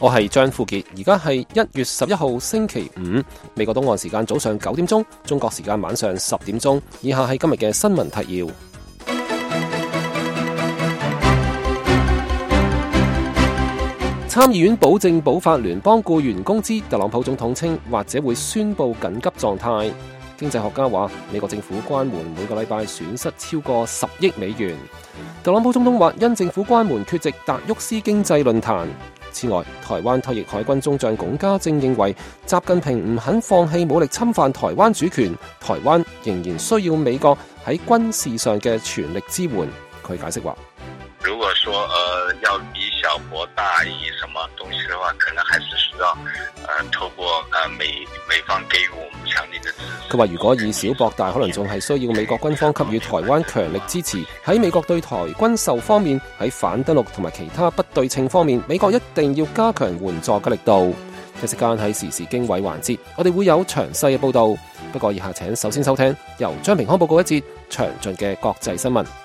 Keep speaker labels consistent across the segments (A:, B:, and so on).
A: 我係張富傑，而家係1月11號星期五，美國東岸時間早上9點鐘，中國時間晚上10點鐘。以下係今日嘅新聞提要。參議院保證補發聯邦僱員工資，特朗普總統稱或者會宣布緊急狀態。經濟學家話，美國政府關門每個禮拜損失超過10億美元。特朗普總統話，因政府關門缺席達沃斯經濟論壇。此外，台灣退役海軍中將龔家正認為，習近平唔肯放棄武力侵犯台灣主權，台灣仍然需要美國喺軍事上嘅全力支援。佢解釋話，
B: 如果說要以小博大，以什麼東西的話，可能還是需要透過美方給予我們強力的支持。
A: 佢話如果以小博大，可能仲係需要美國軍方給予台灣強力支持。喺美國對台軍售方面，喺反登陸同埋其他不對稱方面，美國一定要加強援助嘅力度。一時間喺時事經緯環節，我哋會有詳細嘅報道。不過以下請首先收聽由張平康報告一節詳盡嘅國際新聞。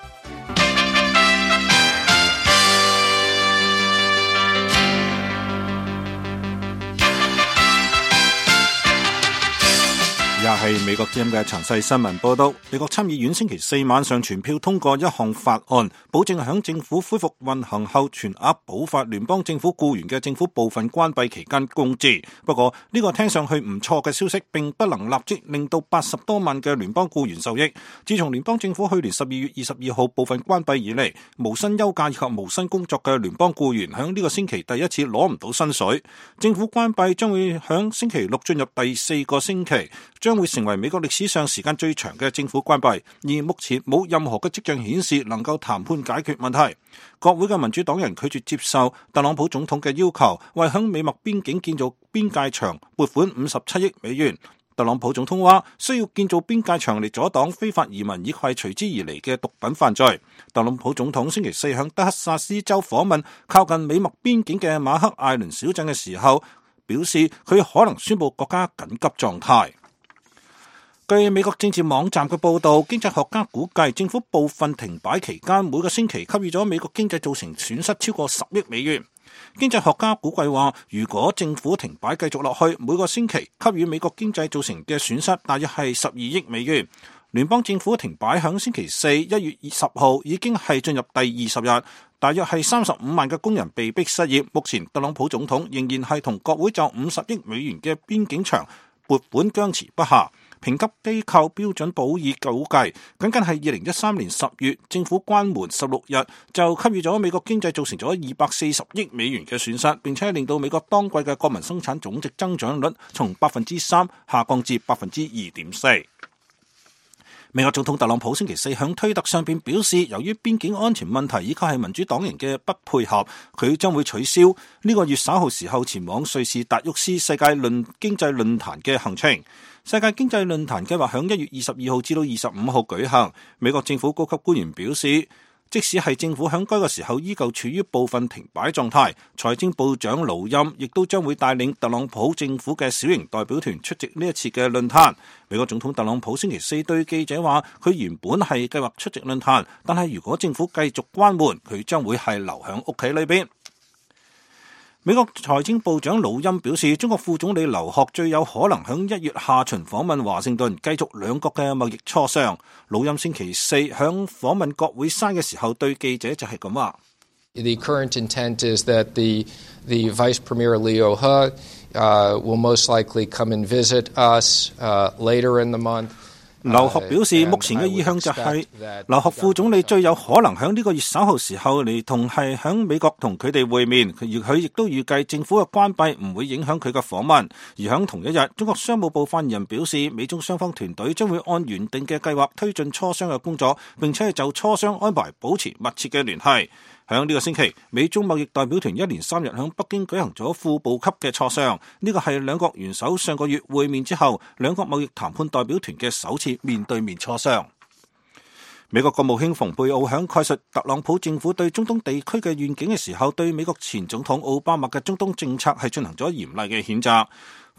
C: 又係美國之音嘅詳細新聞報道。美國參議院星期四晚上全票通過一項法案，保證響政府恢復運行後全額補發聯邦政府僱員嘅政府部分關閉期間工資。不過呢個聽上去唔錯嘅消息，並不能立即令到80多萬嘅聯邦僱員受益。自從聯邦政府去年12月22號部分關閉以嚟，無薪休假以及無薪工作嘅聯邦僱員響呢個星期第一次攞唔到薪水。政府關閉將會響星期六進入第4個星期，將會成為美國歷史上時間最長嘅政府關閉，而目前冇任何嘅跡象顯示能夠談判解決問題。國會嘅民主黨人拒絕接受特朗普總統嘅要求，為響美墨邊境建造邊界牆撥款57億美元。特朗普總統話需要建造邊界牆嚟阻擋非法移民以及隨之而嚟嘅毒品犯罪。特朗普總統星期四響德克薩斯州訪問靠近美墨邊境嘅馬克艾倫小鎮嘅時候，表示佢可能宣布國家緊急狀態。據美國政治網站嘅報道，經濟學家估計政府部分停擺期間每個星期給予咗美國經濟造成損失超過10億美元。經濟學家估計話，如果政府停擺繼續落去，每個星期給予美國經濟造成嘅損失大約係12億美元。聯邦政府停擺響星期四1月20號已經係進入第20日，大約係35萬嘅工人被逼失業。目前特朗普總統仍然係同國會就50億美元嘅邊境牆撥款僵持不下。評級機構標準普爾估計，僅係2013年10月政府關門16日就給予咗美國經濟造成咗240億美元嘅損失，並且令到美國當季嘅國民生產總值增長率從 3% 下降至 2.4%。美國總統特朗普星期四響推特上邊表示，由於邊境安全問題以及係民主黨人嘅不配合，佢將會取消呢個月稍後時候前往瑞士達沃斯世界經濟論壇嘅行程。世界經濟論壇計劃響1月22號至到25號舉行。美國政府高級官員表示，即使係政府響該個時候依舊處於部分停擺狀態，財政部長盧欽亦都將會帶領特朗普政府嘅小型代表團出席呢一次嘅論壇。美國總統特朗普星期四對記者話，佢原本係計劃出席論壇，但係如果政府繼續關門，佢將會係留響屋企裏邊。美國財政部長魯欽表示，中國副總理劉鶴最有可能響1月下旬訪問華盛頓，繼續兩國嘅貿易磋商。魯欽星期四響訪問國會山嘅時候，對記者就係咁話。
D: The current intent is that the Vice Premier Liu He will most likely come and visit us later in the month.
C: 劉鶴表示，目前嘅意向就係劉鶴副總理最有可能喺呢個月稍後時候嚟同係喺美國同佢哋會面，而佢亦都預計政府嘅關閉唔會影響佢嘅訪問。而喺同一日，中國商務部發言人表示，美中雙方團隊將會按原定嘅計劃推進磋商嘅工作，並且就磋商安排保持密切嘅聯繫。喺呢個星期，美中貿易代表團一連3日喺北京舉行咗副部級嘅磋商，呢個係兩國元首上個月會面之後，兩國貿易談判代表團嘅首次面對面磋商。美國國務卿蓬佩奧喺概述特朗普政府對中東地區嘅願景嘅時候，對美國前總統奧巴馬嘅中東政策係進行咗嚴厲嘅譴責。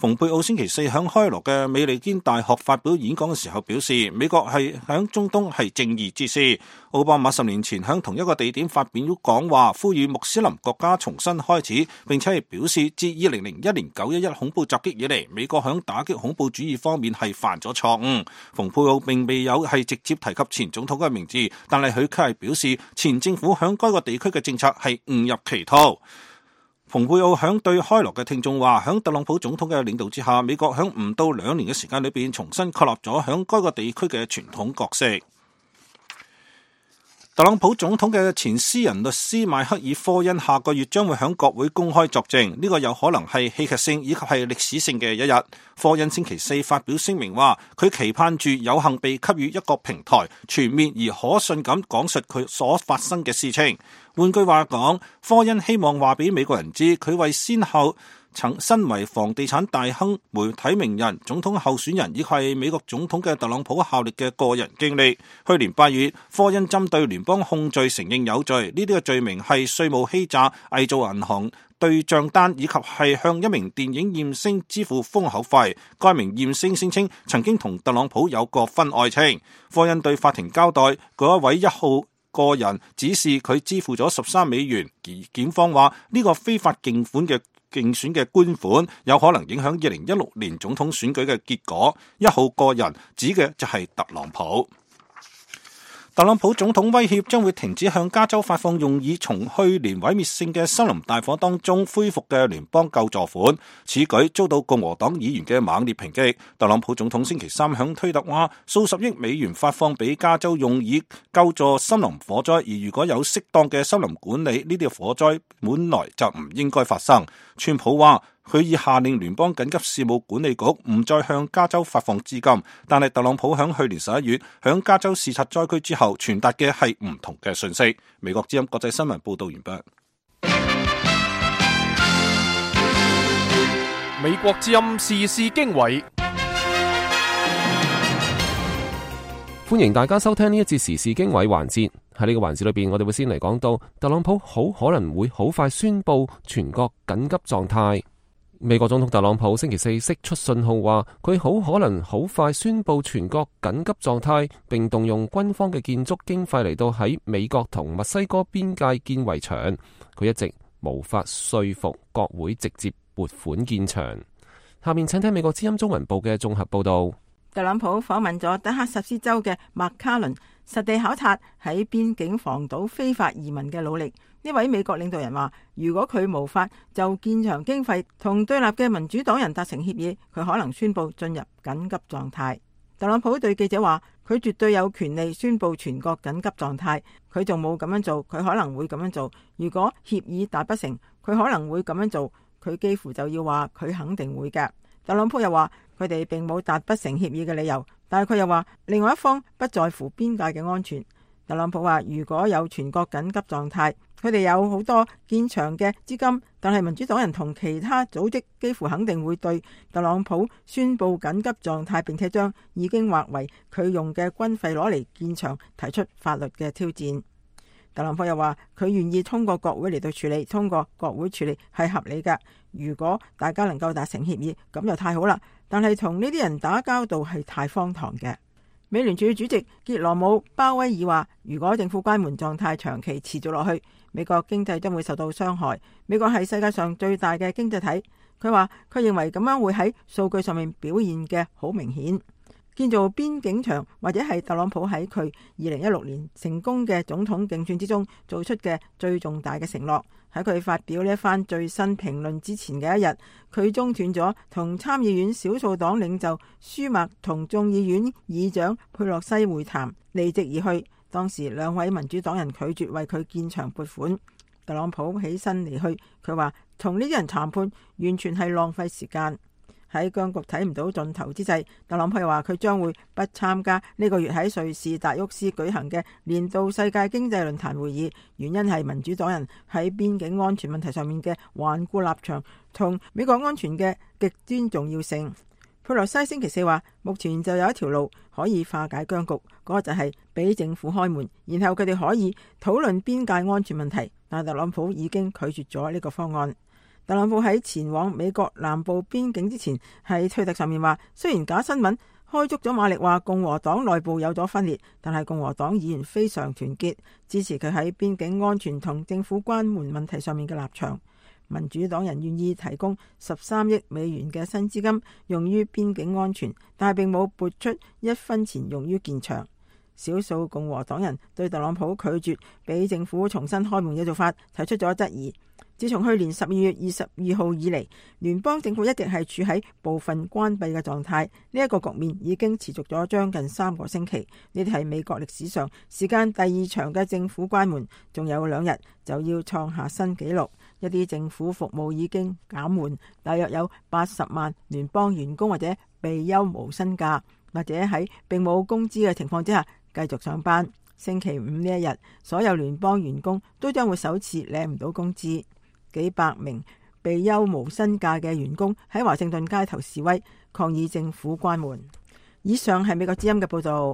C: 蓬佩奧星期四響開羅嘅美利堅大學發表演講嘅時候表示，美國係響中東係正義之師。奧巴馬10年前響同一個地點發表講話，呼籲穆斯林國家重新開始，並且係表示自2001年911恐怖襲擊以嚟，美國響打擊恐怖主義方面係犯咗錯誤。蓬佩奧並未有係直接提及前總統嘅名字，但係佢卻係表示前政府響該個地區嘅政策係誤入歧途。蓬佩奧響對開羅嘅聽眾話，響特朗普總統嘅領導之下，美國響唔到2年嘅時間裏邊重新確立咗響該個地區嘅傳統角色。特朗普總統嘅前私人律師邁克爾科恩下個月將會響國會公開作證，呢個有可能係戲劇性以及係歷史性嘅一日。科恩星期四發表聲明話，佢期盼住有幸被給予一個平台，全面而可信咁講述佢所發生嘅事情。換句話講，科恩希望話俾美國人知，佢為先後身為房地產大亨、媒體名人、總統候選人以及係美國總統嘅特朗普效力嘅個人經歷。去年8月，科恩針對聯邦控罪承認有罪，呢啲嘅罪名係稅務欺詐、偽造銀行對賬單以及係向一名電影艷星支付封口費。該名艷星聲稱曾經同特朗普有過婚外情。科恩對法庭交代，嗰一位1號個人指示佢支付咗13美元，而檢方話呢個非法競選嘅捐款有可能影響2016年總統選舉嘅結果。1號個人指嘅就係特朗普。特朗普總統威脅將會停止向加州發放用以從去年毀滅性嘅森林大火當中恢復嘅聯邦救助款，此舉遭到共和黨議員嘅猛烈抨擊。特朗普總統星期三響推特話，數十億美元發放俾加州用以救助森林火災，而如果有適當嘅森林管理，呢啲火災本來就唔應該發生。川普話，佢已下令聯邦緊急事務管理局唔再向加州發放資金，但係特朗普響去年11月響加州視察災區之後傳達嘅係唔同嘅訊息。美國之音國際新聞報道完畢。
E: 美國之音時事經緯，
A: 歡迎大家收聽呢一節時事經緯環節。喺呢個環節裏邊，我哋會先嚟講到特朗普好可能會好快宣布全國緊急狀態。美國總統特朗普星期四釋出信號話，佢好可能好快宣布全國緊急狀態，並動用軍方嘅建築經費嚟到喺美國同墨西哥邊界建圍牆。佢一直無法說服國會直接撥款建牆。下面請聽美國之音中文部嘅綜合報道。
F: 特朗普訪問咗德克薩斯州嘅麥卡倫，實地考察喺邊境防堵非法移民嘅努力。呢位美國領導人話，如果佢無法就建牆經費同對立嘅民主黨人達成協議，佢可能宣布進入緊急狀態。特朗普對記者話，佢絕對有權利宣布全國緊急狀態，佢仲冇咁樣做，佢可能會咁樣做。如果協議達不成，佢可能會咁樣做，佢幾乎就要話佢肯定會嘅。特朗普又話，佢哋並冇達不成協議嘅理由，但係佢又話另外一方不在乎邊界嘅安全。特朗普話，如果有全國緊急狀態，佢哋有好多建牆嘅資金，但係民主黨人同其他組織幾乎肯定會對特朗普宣布緊急狀態，並且將已經劃為佢用嘅軍費攞嚟建牆提出法律嘅挑戰。特朗普又話，佢願意通過國會嚟到處理，通過國會處理係合理㗎。如果大家能夠達成協議，咁就太好啦。但係同呢啲人打交道係太荒唐嘅。美聯儲主席傑羅姆鮑威爾話，如果政府關門狀態長期持續落去，美國經濟將會受到傷害。美國係世界上最大嘅經濟體，佢話佢認為咁樣會喺數據上面表現嘅好明顯。建造邊境牆或者係特朗普喺佢2016年成功嘅總統競選之中做出嘅最重大嘅承諾。喺佢發表呢一番最新評論之前嘅一日，佢中斷咗同參議院少數黨領袖舒默同眾議院議長佩洛西會談，離席而去。當時兩位民主黨人拒絕為佢建牆撥款。特朗普起身離去，佢話同呢啲人談判完全係浪費時間。喺僵局睇唔到盡頭之際，特朗普又話佢將會不參加呢個月喺瑞士達沃斯舉行嘅年度世界經濟論壇會議，原因係民主黨人喺邊境安全問題上面嘅頑固立場同美國安全嘅極端重要性。佩洛西星期四話，目前就有一條路可以化解僵局，嗰個就係俾政府開門，然後佢哋可以討論邊界安全問題。但特朗普已經拒絕咗呢個方案。 特朗普喺前往美國南部邊境之前，喺推特上面話，雖然假新聞開足咗馬力，話共和黨內部有咗分裂，但係共和黨議員非常團結，支持佢喺邊境安全同政府關門問題上面嘅立場。民主黨人願意提供13億美元嘅新資金用於邊境安全，但係並冇撥出1分錢用於建牆。少數共和黨人對特朗普拒絕俾政府重新開門嘅做法提出咗質疑。自從去年12月22號以嚟，聯邦政府一直係處喺部分關閉嘅狀態，呢一個局面已經持續咗將近3個星期。呢啲係美國歷史上時間第2長嘅政府關門，仲有2日就要創下新紀錄。一啲政府服務已經減緩，大約有80萬聯邦員工或者被休無薪假，或者喺並冇工資嘅情況之下繼續上班。星期五呢一日，所有聯邦員工都將會首次領唔到工資。幾百名被休無薪假嘅員工喺華盛頓街頭示威，抗議政府關門。以上係美國之音嘅報道。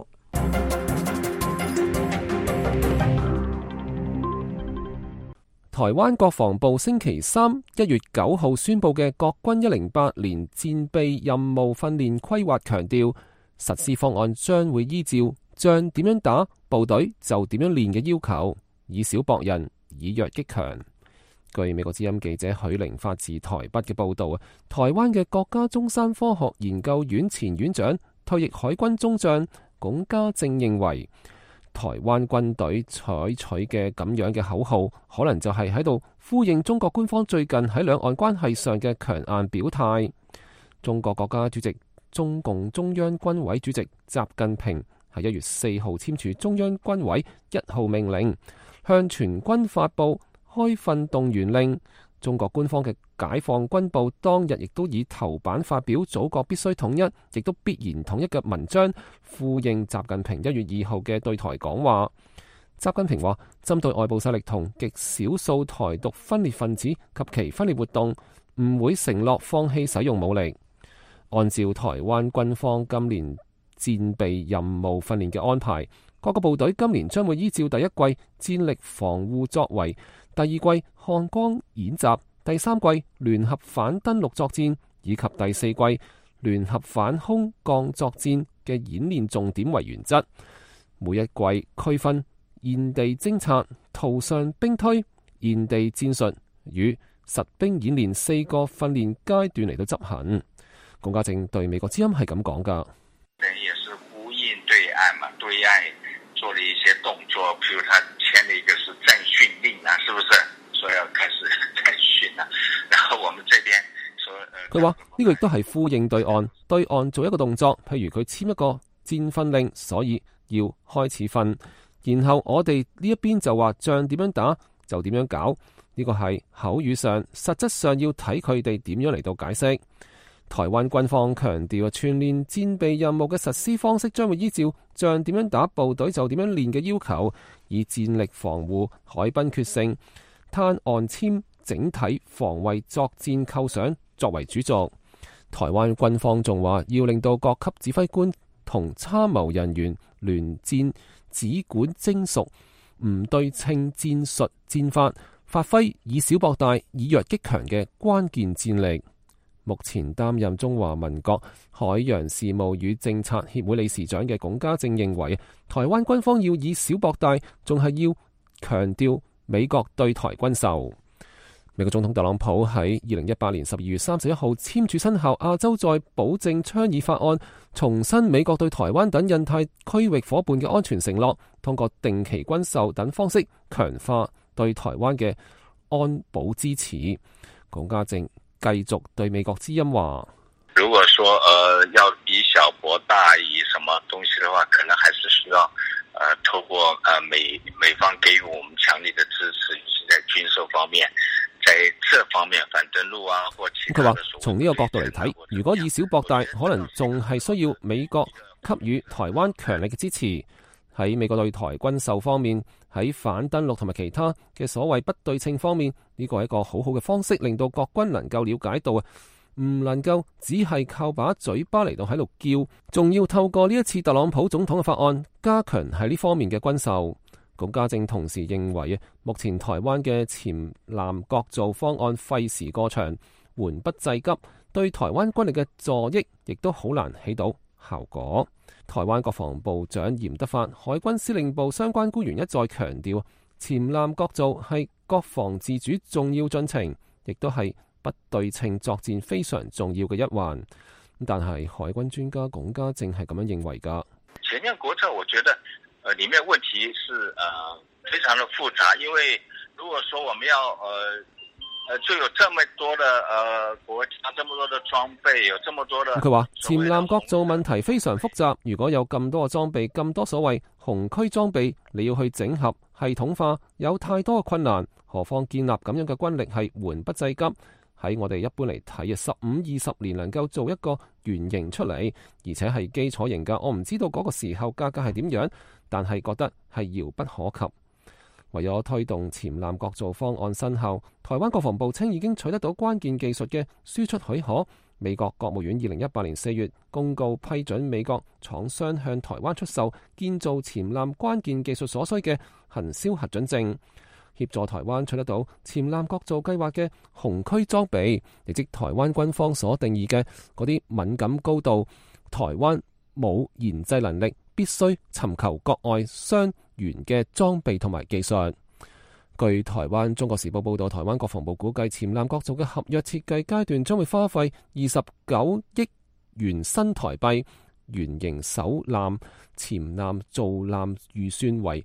A: 台灣國防部星期3 1月9號宣布嘅國軍108年戰備任務訓練規劃強調，實施方案將會依照仗點樣打，部隊就點樣練嘅要求，以小博人，以弱擊強。據美國之音記者許玲發自台北嘅報道，台灣嘅國家中山科學研究院前院長、退役海軍中將龔家正認為，台灣軍隊採取嘅咁樣嘅口號，可能就係喺度呼應中國官方最近喺兩岸關係上嘅強硬表態。中國國家主席、中共中央軍委主席習近平喺1月4號簽署中央軍委1號命令，向全軍發布開訓動員令。中國官方嘅解放軍報當日亦都以頭版發表祖國必須統一，亦都必然統一嘅文章，呼應習近平1月2號嘅對台講話。習近平話，針對外部勢力同極少數台獨分裂分子及其分裂活動，唔會承諾放棄使用武力。按照台灣軍方今年戰備任務訓練嘅安排，各個部隊今年將會依照第一季戰力防護作為、第二季漢光演習、第三季聯合反登陸作戰以及第四季聯合反空降作戰嘅演練重點為原則。每一季區分現地偵察、圖上兵推、現地戰術與實兵演練4個訓練階段嚟到執行。龔家正對美國之音係咁講噶，
B: 也是呼應對岸嘛，對岸做了一些動作，譬如他簽了一個是戰訓令啊，是不是？說要開始戰訓啊，然後我們這邊說，
A: 佢話呢個亦都係呼應對岸做一個動作，譬如佢簽一個戰訓令，所以要開始訓，然後我哋呢一邊就話仗點樣打就點樣搞，呢個係口語上，實質上要睇佢哋點樣嚟到解釋。台灣軍方強調，全年戰備任務嘅實施方式將會依照仗點樣打，部隊就點樣練嘅要求，以戰力防護、海濱決勝、灘岸簽整體防衛作戰構想作為主軸。台灣軍方仲話，要令到各級指揮官同參謀人員聯戰指管精熟，唔對稱戰術戰法，發揮以小博大、以弱擊強嘅關鍵戰力。目前擔任中華民國海洋事務與政策協會理事長嘅龔家正認為，台灣軍方要以小博大，仲係要強調美國對台軍售。美國總統特朗普喺2018年12月31號簽署生效亞洲再保證倡議法案，重申美國對台灣等印太區域夥伴嘅安全承諾，通過定期軍售等方式強化對台灣嘅安保支持。龔家正繼續對美國之音話，
B: 如果說要以小博大，以什麼東西的話，可能還是需要透過美方給予我們強力的支持，在軍售方面，在這方面反登陸啊或其他的。佢話
A: 從呢個角度嚟睇，如果以小博大，可能仲係需要美國給予台灣強力嘅支持。喺美國對台軍售方面，喺反登陸同埋其他嘅所謂不對稱方面，呢個係一個好好嘅方式，令到國軍能夠了解到唔能夠只係靠把嘴巴嚟到喺度叫，仲要透過呢一次特朗普總統嘅法案加強喺呢方面嘅軍售。 龔家正同時認為，目前台灣嘅潛艦各造方案費時過長，緩不濟急，對台灣軍力嘅助益亦都好難起到效果。台灣國防部長嚴德發、海軍司令部相關官員一再強調，潛艦各造係國防自主重要進程，亦都係不對稱作戰非常重要嘅一環。但係海軍專家龔家正係咁樣認為㗎。
B: 潛艦國造，我覺得裡面問題是非常的複雜，因為如果說我們要就有這麼多的國家，這麼多的裝備，有這麼多的。
A: 佢話潛艦國造問題非常複雜，如果有咁多嘅裝備，咁多所謂紅區裝備，你要去整合系統化，有太多嘅困難。何況建立咁樣嘅軍力係緩不濟急。喺我哋一般嚟睇，15-20年能夠做一個原型出嚟，而且係基礎型㗎。我唔知道嗰個時候價格係點樣，但係覺得係遙不可及。為咗推動潛艦國造方案生效，台灣國防部稱已經取得到關鍵技術嘅輸出許可。美國國務院2018年4月公告批准美國廠商向台灣出售建造潛艦關鍵技術所需嘅行銷核准證，協助台灣取得到潛艦國造計劃嘅紅區裝備，亦即台灣軍方所定義嘅嗰啲敏感高度，台灣冇研製能力，必須尋求國外商源嘅裝備同埋技術。據台灣中國時報報道，台灣國防部估計潛艦國造嘅合約設計階段將會花費29億元新台幣，原型首艦潛艦造艦預算為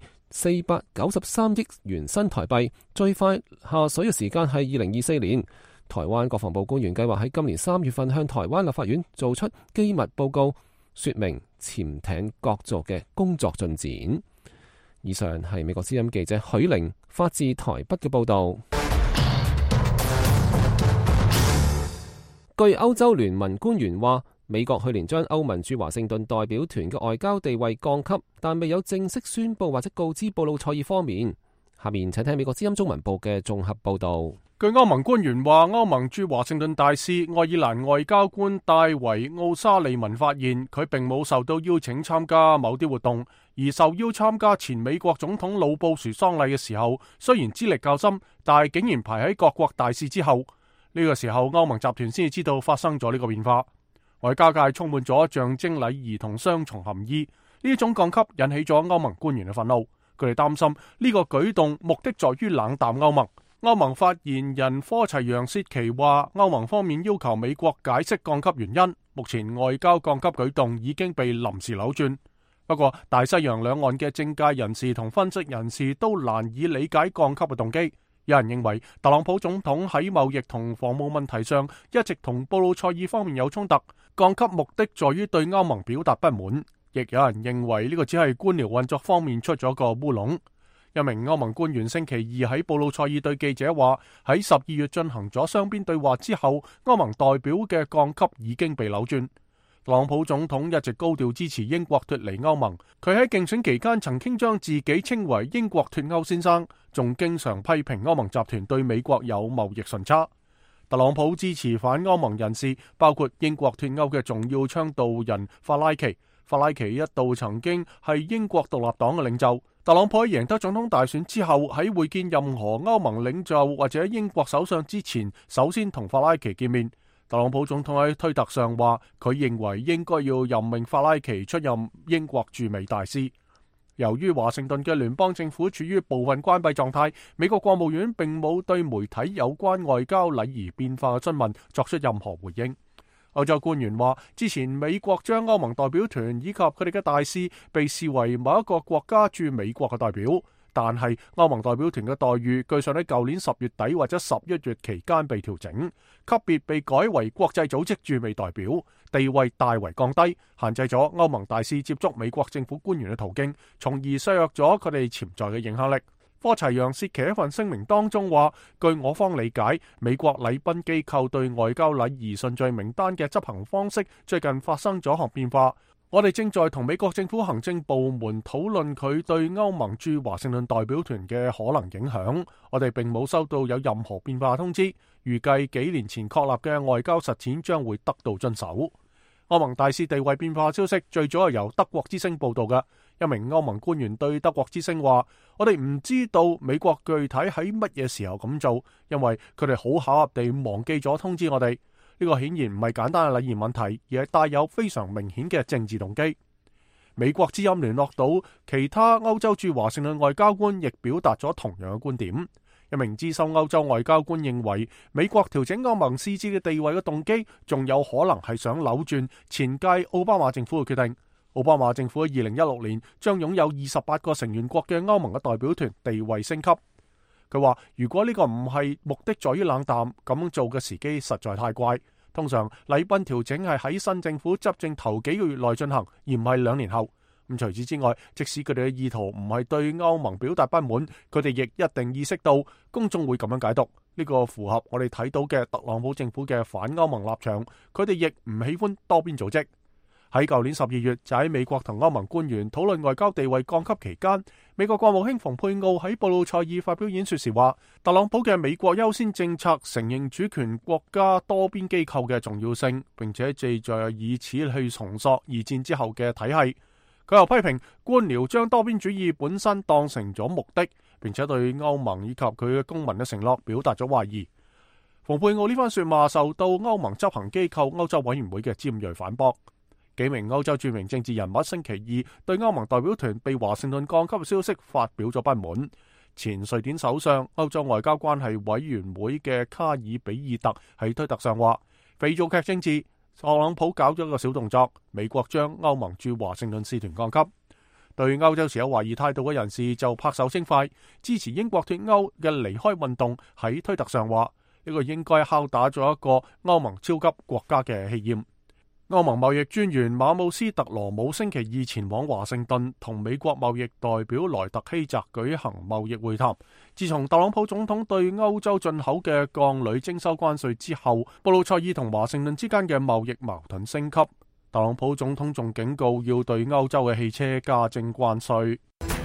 A: 493億元新台幣，最快下水嘅時間係2024年。台灣國防部官員計劃喺今年3月份向台灣立法院做出機密報告，說明潛艇國造嘅工作進展。以上係美國之音記者許玲發自台北嘅報道。據歐洲聯盟官員話，美國去年將歐盟駐華盛頓代表團嘅外交地位降級，但未有正式宣佈或者告知布魯塞爾方面。下面請聽美國之音中文部嘅綜合報道。
E: 據歐盟官員話，歐盟駐華盛頓大使愛爾蘭外交官戴維奧沙利文發現，佢並冇受到邀請參加某啲活動，而受邀參加前美國總統老布殊喪禮嘅時候，雖然資歷較深，但係竟然排喺各國大使之後。呢個時候，歐盟集團先至知道發生咗呢個變化。外交界充滿咗象徵禮儀同雙重含義，呢種降級引起咗歐盟官員嘅憤怒。佢哋擔心呢個舉動目的在於冷淡歐盟。歐盟發言人科齊揚薛奇話，歐盟方面要求美國解釋降級原因，目前外交降級舉動已經被臨時扭轉。不過，大西洋兩岸嘅政界人士同分析人士都難以理解降級嘅動機。有人認為特朗普總統喺貿易同防務問題上一直同布魯塞爾方面有衝突，降級目的在於對歐盟表達不滿。亦有人認為呢個只係官僚運作方面出咗個烏龍。一名歐盟官員星期二喺布魯塞爾對記者話，喺12月進行咗雙邊對話之後，歐盟代表嘅降級已經被扭轉。特朗普總統一直高調支持英國脫離歐盟，佢喺競選期間曾經將自己稱為英國脫歐先生，仲經常批評歐盟集團對美國有貿易順差。特朗普支持反歐盟人士，包括英國脫歐嘅重要倡導人法拉奇。法拉奇一度曾經係英國獨立黨嘅領袖。特朗普喺贏得總統大選之後，喺會見任何歐盟領袖或者英國首相之前，首先同法拉奇見面。特朗普總統喺推特上話，佢認為應該要任命法拉奇出任英國駐美大使。由於華盛頓嘅聯邦政府處於部分關閉狀態，美國國務院並冇對媒體有關外交禮儀變化嘅詢問作出任何回應。歐洲官員話，之前美國將歐盟代表團以及佢哋嘅大使被視為某一個國家駐美國嘅代表，但係歐盟代表團嘅待遇據上喺舊年10月底或者11月期間被調整，級別被改為國際組織駐美代表，地位大為降低，限制咗歐盟大使接觸美國政府官員嘅途徑，從而削弱咗佢哋潛在嘅影響力。科齊揚薛奇一份聲明當中話，據我方理解，美國禮賓機構對外交禮儀順序名單嘅執行方式最近發生咗項變化。我哋正在同美國政府行政部門討論佢對歐盟駐華盛頓代表團嘅可能影響。我哋並冇收到有任何變化通知，預計幾年前確立嘅外交實踐將會得到遵守。歐盟大使地位變化消息最早係由德國之聲報道嘅。 一名歐盟官員對德國之聲話：我哋唔知道美國具體喺乜嘢時候咁做，因為佢哋好巧合地忘記咗通知我哋。呢個顯然唔係簡單嘅禮儀問題，而係帶有非常明顯嘅政治動機。美國之音聯絡到其他歐洲駐華盛頓外交官，亦表達咗同樣嘅觀點。一名資深歐洲外交官認為，美國調整歐盟使節嘅地位嘅動機，仲有可能係想扭轉前屆奧巴馬政府嘅決定。奧巴馬政府喺2016年將擁有28個成員國嘅歐盟嘅代表團地位升級。佢話：如果呢個唔係目的在於冷淡，咁做嘅時機實在太怪。通常禮賓調整係喺新政府執政頭幾個月內進行，而唔係2年後。咁除此之外，即使佢哋嘅意圖唔係對歐盟表達不滿，佢哋亦一定意識到公眾會咁樣解讀。呢個符合我哋睇到嘅特朗普政府嘅反歐盟立場。佢哋亦唔喜歡多邊組織。喺舊年12月，就喺美國同歐盟官員討論外交地位降級期間，美國國務卿蓬佩奧喺布魯塞爾發表演說時話，特朗普嘅美國優先政策承認主權國家多邊機構嘅重要性，並且旨在以此去重塑二戰之後嘅體系。佢又批評官僚將多邊主義本身當成咗目的，並且對歐盟以及佢嘅公民嘅承諾表達咗懷疑。蓬佩奧呢番說話受到歐盟執行機構歐洲委員會嘅尖銳反駁。幾名歐洲著名政治人物星期二對歐盟代表團被華盛頓降級嘅消息發表咗不滿。前瑞典首相、歐洲外交關係委員會嘅卡爾比爾特喺推特上話：肥皂劇政治，特朗普搞咗一個小動作，美國將歐盟駐華盛頓使團降級。對歐洲持有懷疑態度嘅人士就拍手稱快，支持英國脫歐嘅離開運動喺推特上話：呢個應該敲打咗一個歐盟超級國家嘅氣焰。歐盟貿易專員馬姆斯特羅姆星期二前往華盛頓，同美國貿易代表萊特希澤舉行貿易會談。自從特朗普總統對歐洲進口嘅鋼鋁徵收關稅之後，布魯塞爾同華盛頓之間嘅貿易矛盾升級。特朗普總統仲警告要對歐洲嘅汽車加徵關稅。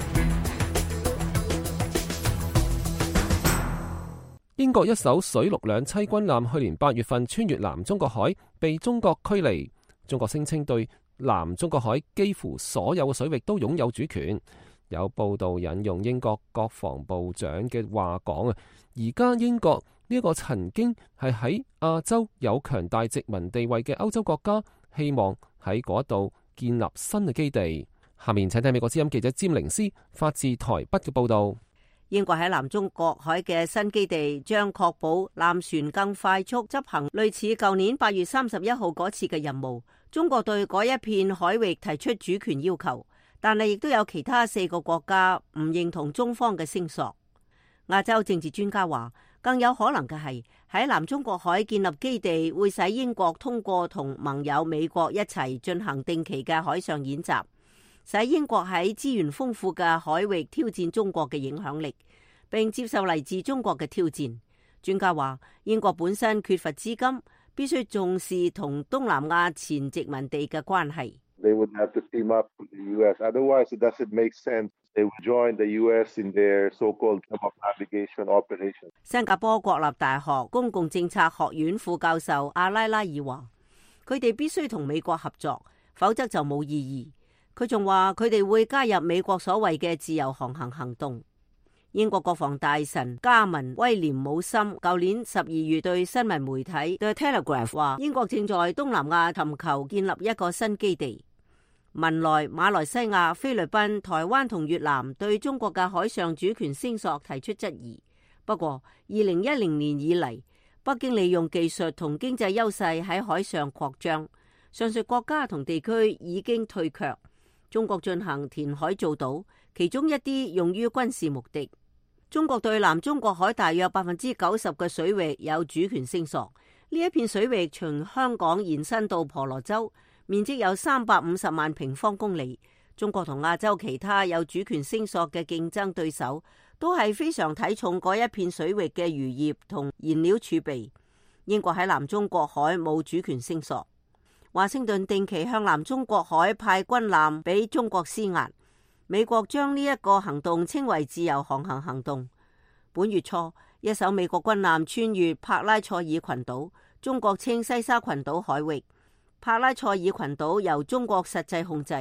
A: 英國一艘水陸兩棲軍艦去年8月份穿越南中國海，被中國驅離。中國聲稱對南中國海幾乎所有嘅水域都擁有主權。有報道引用英國國防部長嘅話講啊，而家英國呢一個曾經係喺亞洲有強大殖民地位嘅歐洲國家，希望喺嗰度建立新嘅基地。下面請聽美國之音記者詹寧斯發自台北嘅報道。
G: 英國喺南中國海嘅新基地將確保艦船更快速執行類似舊年8月31號嗰次嘅任務。中國對嗰一片海域提出主權要求，但係亦都有其他4個國家唔認同中方嘅聲索。亞洲政治專家話，更有可能嘅係喺南中國海建立基地，會使英國通過同盟友美國一齊進行定期嘅海上演習，使英國喺資源豐富嘅海域挑戰中國嘅影響力，並接受嚟自中國嘅挑戰。專家話，英國本身缺乏資金，必須重視同東南亞前殖民地嘅關係。
H: They would have to team up with the US. Otherwise, it doesn't make sense. They would join the US in their so-called navigation operation.
G: 新加坡國立大學公共政策學院副教授阿拉拉爾話，佢哋必須同美國合作，否則就冇意義。佢仲話，佢哋會加入美國所謂嘅自由航行行動。英國國防大臣加文威廉姆森舊年12月對新聞媒體 The Telegraph 話，英國正在東南亞尋求建立一個新基地。文萊、馬來西亞、菲律賓、台灣同越南對中國嘅海上主權聲索提出質疑。不過2010年以嚟，北京利用技術同經濟優勢喺海上擴張，上述國家同地區已經退卻。中國進行填海造島，其中一啲用於軍事目的。中國對南中國海大約90%嘅水域有主權聲索。呢一片水域從香港延伸到婆羅洲，面積有350萬平方公里。中國同亞洲其他有主權聲索嘅競爭對手，都係非常睇重嗰一片水域嘅漁業同燃料儲備。英國喺南中國海冇主權聲索。華盛頓定期向南中國海派軍艦俾中國施壓。美國將呢一個行動稱為自由航行行動。本月初，一艘美國軍艦穿越帕拉塞爾群島，中國稱西沙群島海域。帕拉塞爾群島由中國實際控制，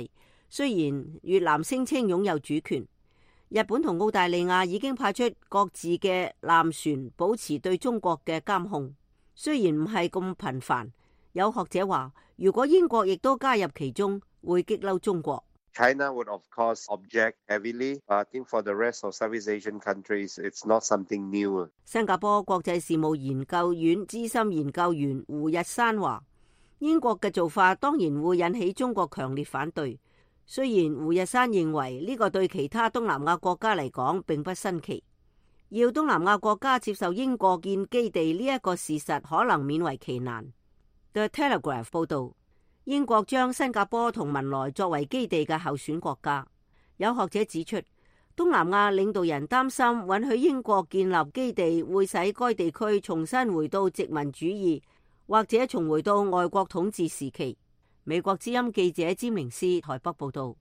G: 雖然越南聲稱擁有主權，日本同澳大利亞已經派出各自嘅艦船保持對中國嘅監控，雖然唔係咁頻繁。有學者話，如果英國亦都加入其中，會激嬲中國。
I: China would of course object heavily, but I think for the rest of Southeast Asian countries, it's not something new.
G: 新加坡國際事務研究院資深研究員胡日山話，英國嘅做法當然會引起中國強烈反對。雖然胡日山認為呢個對其他東南亞國家嚟講並不新奇，要東南亞國家接受英國建基地呢一個事實可能勉為其難。The Telegraph 報道，英國將新加坡同文萊作為基地嘅候選國家。有學者指出，東南亞領導人擔心允許英國建立基地會使該地區重新回到殖民主義，或者重回到外國統治時期。美國之音記者詹明斯台北報道。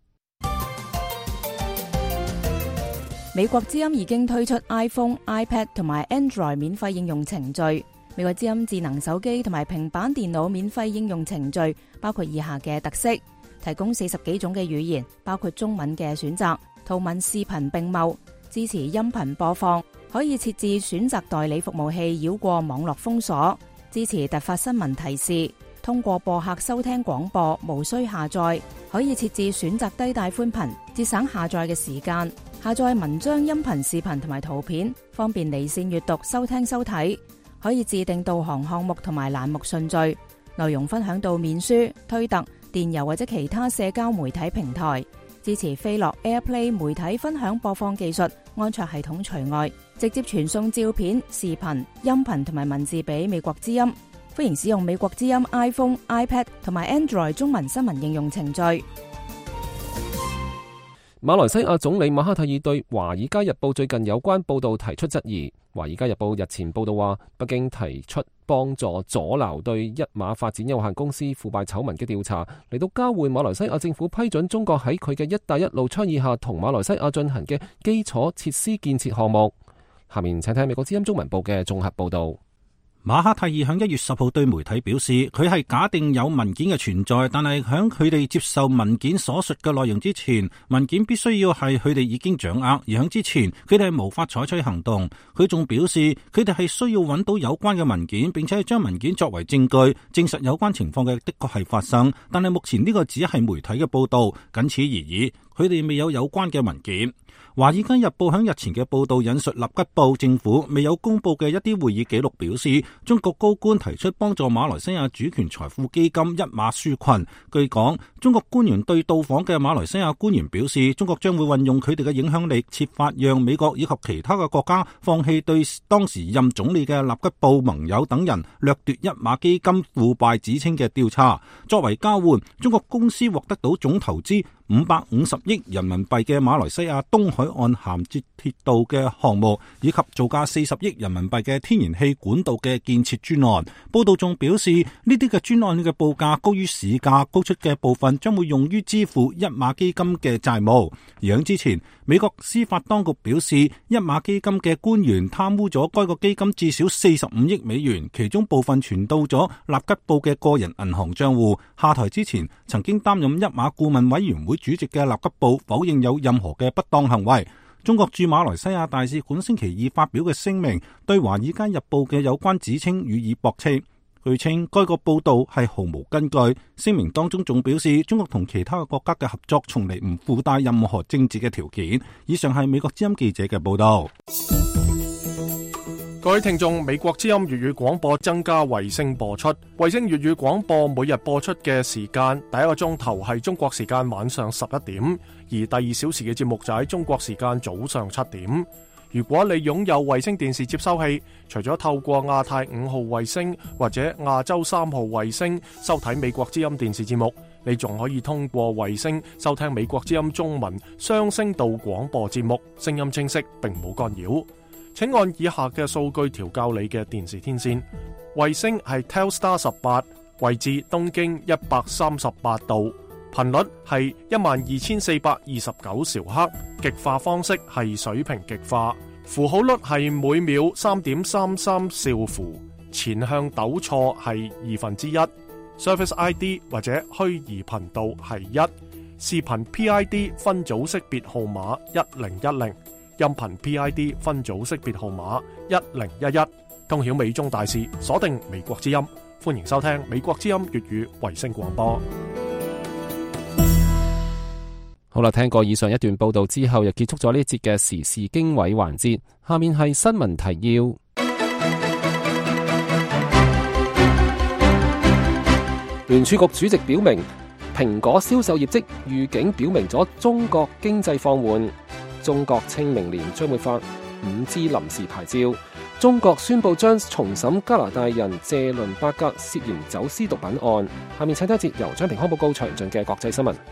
J: 美國之音已經推出 iPhone、iPad 同埋 Android 免費應用程序。美國之音智能手機同埋平板電腦免費應用程序包括以下嘅特色：提供40幾種嘅語言，包括中文嘅選擇，圖文視頻並茂，支持音頻播放，可以設置選擇代理服務器繞過網絡封鎖，支持突發新聞提示。通過播客收聽廣播，無需下載，可以設置選擇低帶寬頻，節省下載嘅時間。下載文章、音頻、視頻同埋圖片，方便離線閱讀、收聽收睇。可以自定導航項目同埋欄目順序，內容分享到面書、推特、電郵或者其他社交媒體平台。支持飛樂 AirPlay 媒體分享播放技術，安卓系統除外。直接傳送照片、視頻、音頻同埋文字俾美國之音。歡迎使用美國之音 iPhone、iPad 同埋 Android 中文新聞應用程序。
A: 馬來西亞總理馬哈蒂爾對《華爾街日報》最近有關報導提出質疑。《華爾街日報》日前報導話，北京提出幫助阻撓對一馬發展有限公司腐敗醜聞嘅調查，嚟到交換馬來西亞政府批准中國喺佢嘅一帶一路倡議下同馬來西亞進行嘅基礎設施建設項目。下面請睇美國之音中文部嘅綜合報導。
C: 馬哈蒂爾響1月10號對媒體表示，佢係假定有文件嘅存在，但係響佢哋接受文件所述嘅內容之前，文件必須要係佢哋已經掌握，而響之前佢哋係無法採取行動。佢仲表示，佢哋係需要揾到有關嘅文件，並且係將文件作為證據，證實有關情況嘅的確係發生。但係目前呢個只係媒體嘅報道，僅此而已。佢哋未有有關嘅文件。華爾街日報響日前嘅報道引述納吉布政府未有公布嘅一啲會議記錄，表示中國高官提出幫助馬來西亞主權財富基金一馬紓困。據講，中國官員對到訪嘅馬來西亞官員表示，中國將會運用佢哋嘅影響力，設法讓美國以及其他嘅國家放棄對當時任總理嘅納吉布盟友等人掠奪一馬基金腐敗指稱嘅調查。作為交換，中國公司獲得到總投資550億人民幣嘅馬來西亞東海岸銜接鐵道嘅項目，以及造價40億人民幣嘅天然氣管道嘅建設專案。報道仲表示，呢啲嘅專案嘅報價高於市價，高出嘅部分將會用於支付一馬基金嘅債務。而喺之前，美國司法當局表示，一馬基金嘅官員貪污咗該個基金至少45億美元，其中部分傳到咗納吉布嘅個人銀行賬戶。下台之前，曾經擔任一馬顧問委員會主席嘅納吉布否認有任何嘅不當行為。中國駐馬來西亞大使館星期二發表嘅聲明，對華爾街日報嘅有關指稱予以駁斥。據稱該個報道係毫無根據。聲明當中仲表示，中國同其他嘅國家嘅合作從嚟唔附帶任何政治嘅條件。以上係美國之音記者嘅報道。
E: 各位聽眾，美國之音粵語廣播增加衛星播出。衛星粵語廣播每日播出嘅時間，第一個鐘頭係中國時間晚上11點，而第2小時嘅節目就喺中國時間早上7點。如果你擁有衛星電視接收器，除咗透過亞太5號衛星或者亞洲3號衛星收睇美國之音電視節目，你仲可以通過衛星收聽美國之音中文雙聲道廣播節目，聲音清晰並冇干擾。請按以下嘅數據調校你嘅電視天線。衛星係 Telstar 18，位置東經138度，頻率係12429兆赫，極化方式係水平極化，符號率係每秒3.33兆符，前向抖錯係1/2，Service ID 或者虛擬頻道係1。 視頻 PID 分組識別號碼1010，音頻 PID 分組識別號碼1011。通曉美中大事，鎖定美國之音。歡迎收聽美國之音粵語衛星廣播。
A: 好啦，聽過以上一段報道之後，又結束咗呢一節嘅時事經緯環節。下面係新聞提要。聯儲局主席表明，蘋果銷售業績預警表明咗中國經濟放緩。中國清明年將會發 5G 臨時牌照。中國宣布將重審加拿大人謝倫伯格涉嫌走私毒品案。下面請聽一節由張平康報告詳盡嘅國際新聞。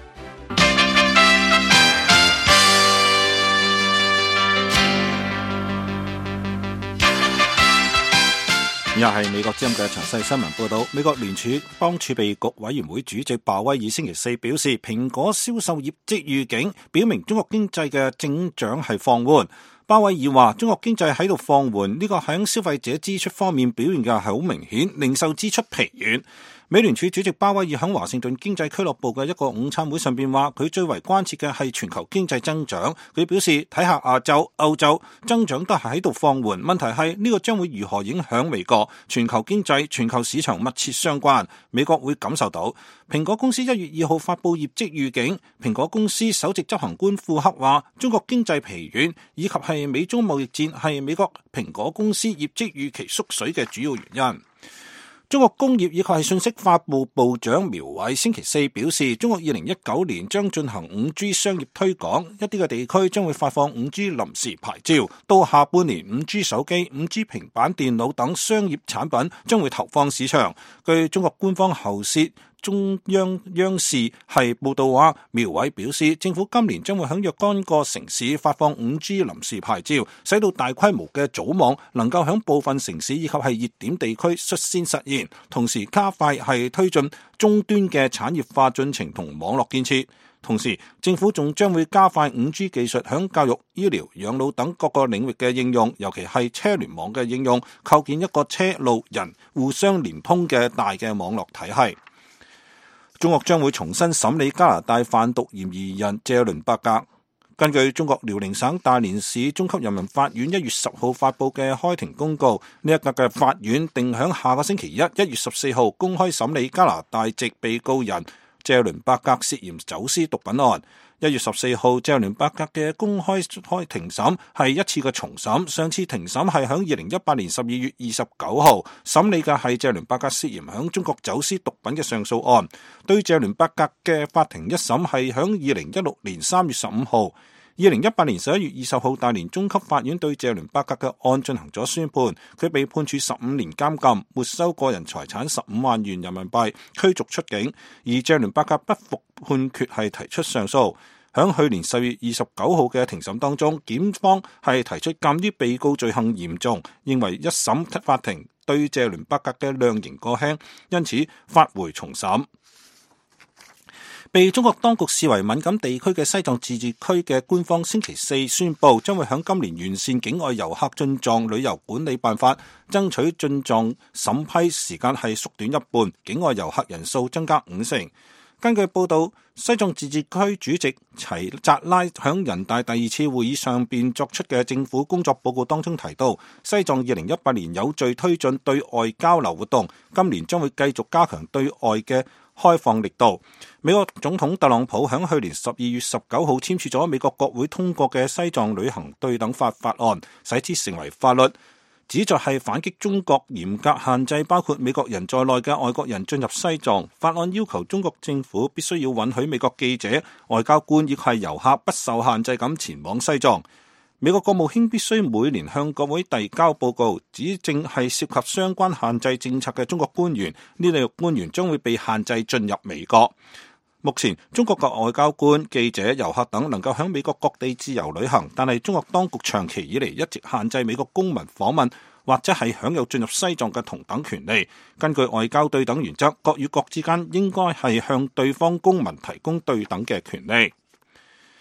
C: 以下係美國之音嘅詳細新聞報道。美國聯儲邦儲備局委員會主席鮑威爾星期四表示，蘋果銷售業績預警表明中國經濟嘅增長係放緩。鮑威爾話，中國經濟喺度放緩，呢個喺消費者支出方面表現嘅係好明顯，零售支出疲軟。美聯儲主席鮑威爾喺華盛頓經濟俱樂部嘅一個午餐會上邊話，佢最為關切嘅係全球經濟增長。佢表示，睇下亞洲、歐洲增長都係喺度放緩，問題係呢個將會如何影響美國？全球經濟、全球市場密切相關，美國會感受到。蘋果公司1月2號發佈業績預警，蘋果公司首席執行官庫克話，中國經濟疲軟以及係美中貿易戰係美國蘋果公司業績預期縮水嘅主要原因。中國工業以及係信息發布部長苗偉星期四表示，中國2019年將進行 5G 商業推廣，一啲嘅地區將會發放 5G 臨時牌照。到下半年 5G 手機、5G 平板電腦等商業產品將會投放市場。據中國官方喉舌中央央視係報道話，苗偉表示，政府今年將會響若干個城市發放 5G 臨時牌照，使到大規模嘅組網能夠響部分城市以及係熱點地區率先實現，同時加快係推進終端嘅產業化進程同網絡建設。同時，政府仲將會加快 5G 技術響教育、醫療、養老等各個領域嘅應用，尤其係車聯網嘅應用，構建一個車路人互相連通嘅大嘅網絡體系。中國將會重新審理加拿大販毒嫌疑人謝倫伯格。根據中國遼寧省大連市中級人民法院1月10號發佈嘅開庭公告，呢一個嘅法院定響下個星期1月14號公開審理加拿大籍被告人謝倫伯格涉嫌走私毒品案。1月14號，謝倫伯格嘅公開庭審係一次嘅重審，上次庭審係響2018年12月29號，審理嘅係謝倫伯格涉嫌響中國走私毒品嘅上訴案。對謝倫伯格嘅法庭一審係響2016年3月15號。2018年11月20號，大連中級法院對謝倫伯格嘅案進行咗宣判，佢被判處15年監禁，沒收個人財產15萬元人民幣，驅逐出境。而謝倫伯格不服判決係提出上訴。響去年10月29號嘅庭審當中，檢方係提出鑑於被告罪行嚴重，認為一審法庭對謝倫伯格嘅量刑過輕，因此發回重審。被中國當局視為敏感地區嘅西藏自治區嘅官方星期四宣布，將會響今年完善境外遊客進藏旅遊管理辦法，爭取進藏審批時間係縮短一半，境外遊客人數增加50%。根據報道，西藏自治區主席齊扎拉響人大第2次會議上邊作出嘅政府工作報告當中提到，西藏2018年有序推進對外交流活動，今年將會繼續加強對外嘅開放力度。美國總統特朗普響去年12月19號簽署咗美國國會通過嘅西藏旅行對等法案，使之成為法律，旨在係反擊中國嚴格限制包括美國人在內嘅外國人進入西藏。法案要求中國政府必須要允許美國記者、外交官亦係遊客不受限制咁前往西藏。美國國務卿必須每年向國會遞交報告，指正係涉及相關限制政策嘅中國官員，呢類官員將會被限制進入美國。目前，中國嘅外交官、記者、遊客等能夠喺美國各地自由旅行，但係中國當局長期以嚟一直限制美國公民訪問或者係享有進入西藏嘅同等權利。根據外交對等原則，國與國之間應該係向對方公民提供對等嘅權利。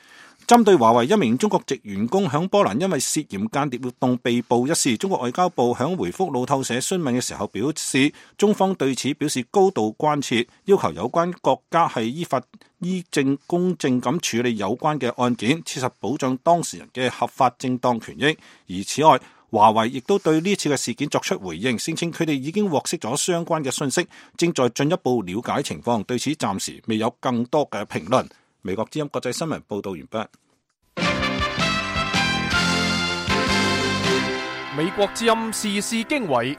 C: 針對華為一名中國籍員工響波蘭因為涉嫌間諜活動被捕一事，中國外交部響回覆路透社詢問嘅時候表示，中方對此表示高度關切，要求有關國家係依法依正公正咁處理有關嘅案件，切實保障當事人嘅合法正當權益。而此外，華為亦都對呢次嘅事件作出回應，聲稱佢哋已經獲悉咗相關嘅信息，正在進一步了解情況，對此暫時未有更多嘅評論。美國之音國際新聞報道完畢。
E: 美國之音時事經緯，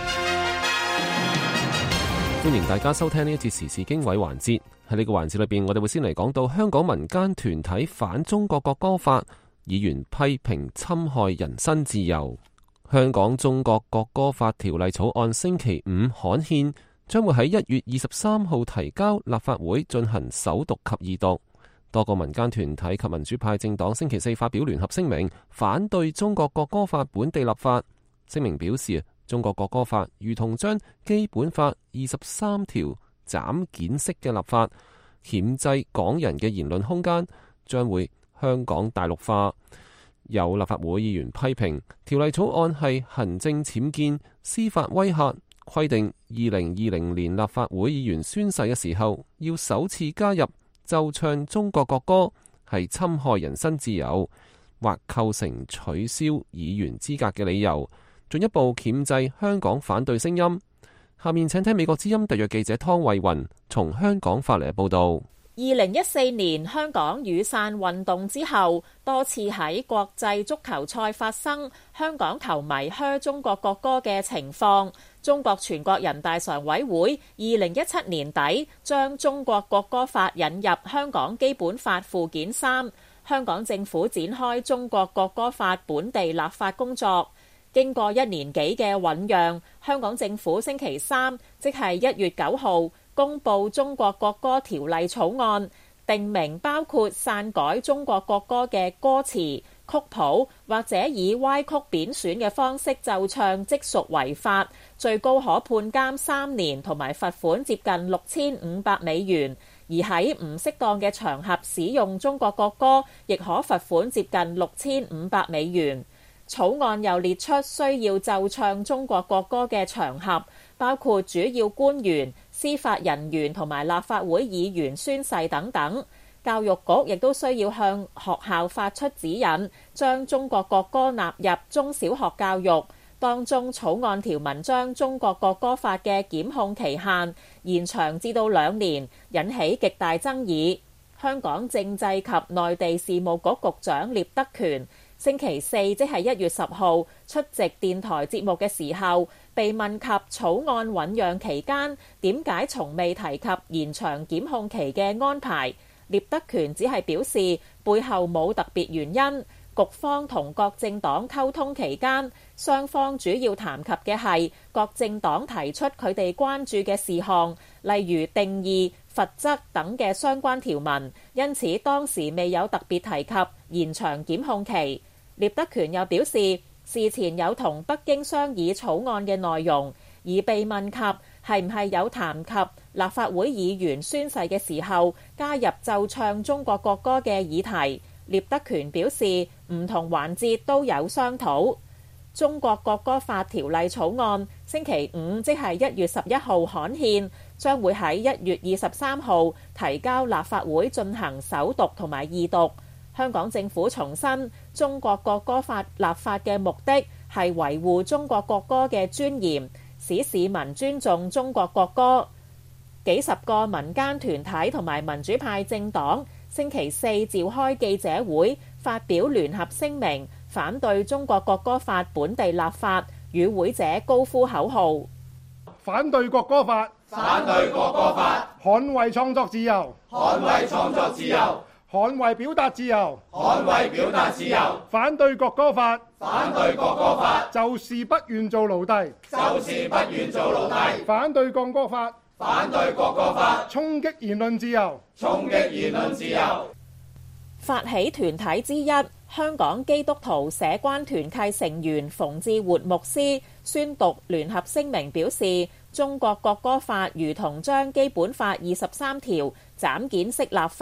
A: 歡迎大家收聽呢一節時事經緯環節。喺呢個環節裏邊，我哋會先嚟講到香港民間團體反中國國歌法，議員批評侵害人身自由。香港中國國歌法條例草案星期五刊憲，將會喺1月23號提交立法會進行首讀及二讀。多個民間團體及民主派政黨星期四發表聯合聲明，反對中國國歌法本地立法。聲明表示，中國國歌法如同將基本法23條斬件式嘅立法，鉗制港人嘅言論空間，將會香港大陸化。有立法會議員批評條例草案係行政僭建、司法威嚇，規定2020年立法會議員宣誓嘅時候要首次加入奏唱中國國歌係侵害人身自由，或構成取消議員資格嘅理由，進一步鉗制香港反對聲音。下面請聽美國之音特約記者湯慧雲從香港發嚟嘅報道。
K: 2014年香港雨傘運動之後，多次喺國際足球賽發生香港球迷噓中國國歌嘅情況。中國全國人大常委會2017年底將中國國歌法引入香港基本法附件3，香港政府展開中國國歌法本地立法工作。經過1年幾嘅醞釀，香港政府星期三，即係1月9號，公布中國國歌條例草案，定明包括篡改中國國歌嘅歌詞、曲譜或者以歪曲貶損嘅方式奏唱，即屬違法，最高可判監3年同埋罰款接近6500美元。而喺唔適當嘅場合使用中國國歌，亦可罰款接近6500美元。草案又列出需要奏唱中國國歌嘅場合，包括主要官員、司法人員同埋立法會議員宣誓等等。教育局亦都需要向學校發出指引，將中國國歌納入中小學教育。當中草案條文將中國國歌法嘅檢控期限延長至到2年，引起極大爭議。香港政制及內地事務局局長聶德權星期四，即係1月10號出席電台節目嘅時候，被問及草案醞釀期間點解從未提及延長檢控期嘅安排，聶德權只係表示背後冇特別原因。局方同各政黨溝通期間，雙方主要談及嘅係各政黨提出佢哋關注嘅事項，例如定義、罰則等嘅相關條文，因此當時未有特別提及延長檢控期。聶德權又表示，事前有同北京商議草案嘅內容，而被問及係唔係有談及立法會議員宣誓嘅時候加入奏唱中國國歌嘅議題，聶德權表示唔同環節都有商討。中國國歌法條例草案星期五，即係1月11號刊憲，將會喺1月23號提交立法會進行首讀同埋二讀。香港政府重申，中國國歌法立法嘅目的係維護中國國歌嘅尊嚴，使市民尊重中國國歌。幾十個民間團體同埋民主派政黨星期四召開記者會，發表聯合聲明，反對中國國歌法本地立法，與會者高呼口號：
L: 反對國歌法，
M: 反對國歌法，
L: 捍衛創作自由，
M: 捍衛創作自由，
L: 捍衛表達自由，
M: 捍衛表達自由。
L: 反對國歌法，
M: 反對國歌法，
L: 就是不願做奴隸，
M: 就是不願做奴隸。
L: 反對國歌法，
M: 反對國歌法，
L: 衝擊言論自由，
M: 衝擊言論自由。
K: 發起團體之一，香港基督徒社關團契成員馮志活牧師宣讀聯合聲明，表示中國國歌法如同將基本法23條斬件式立法，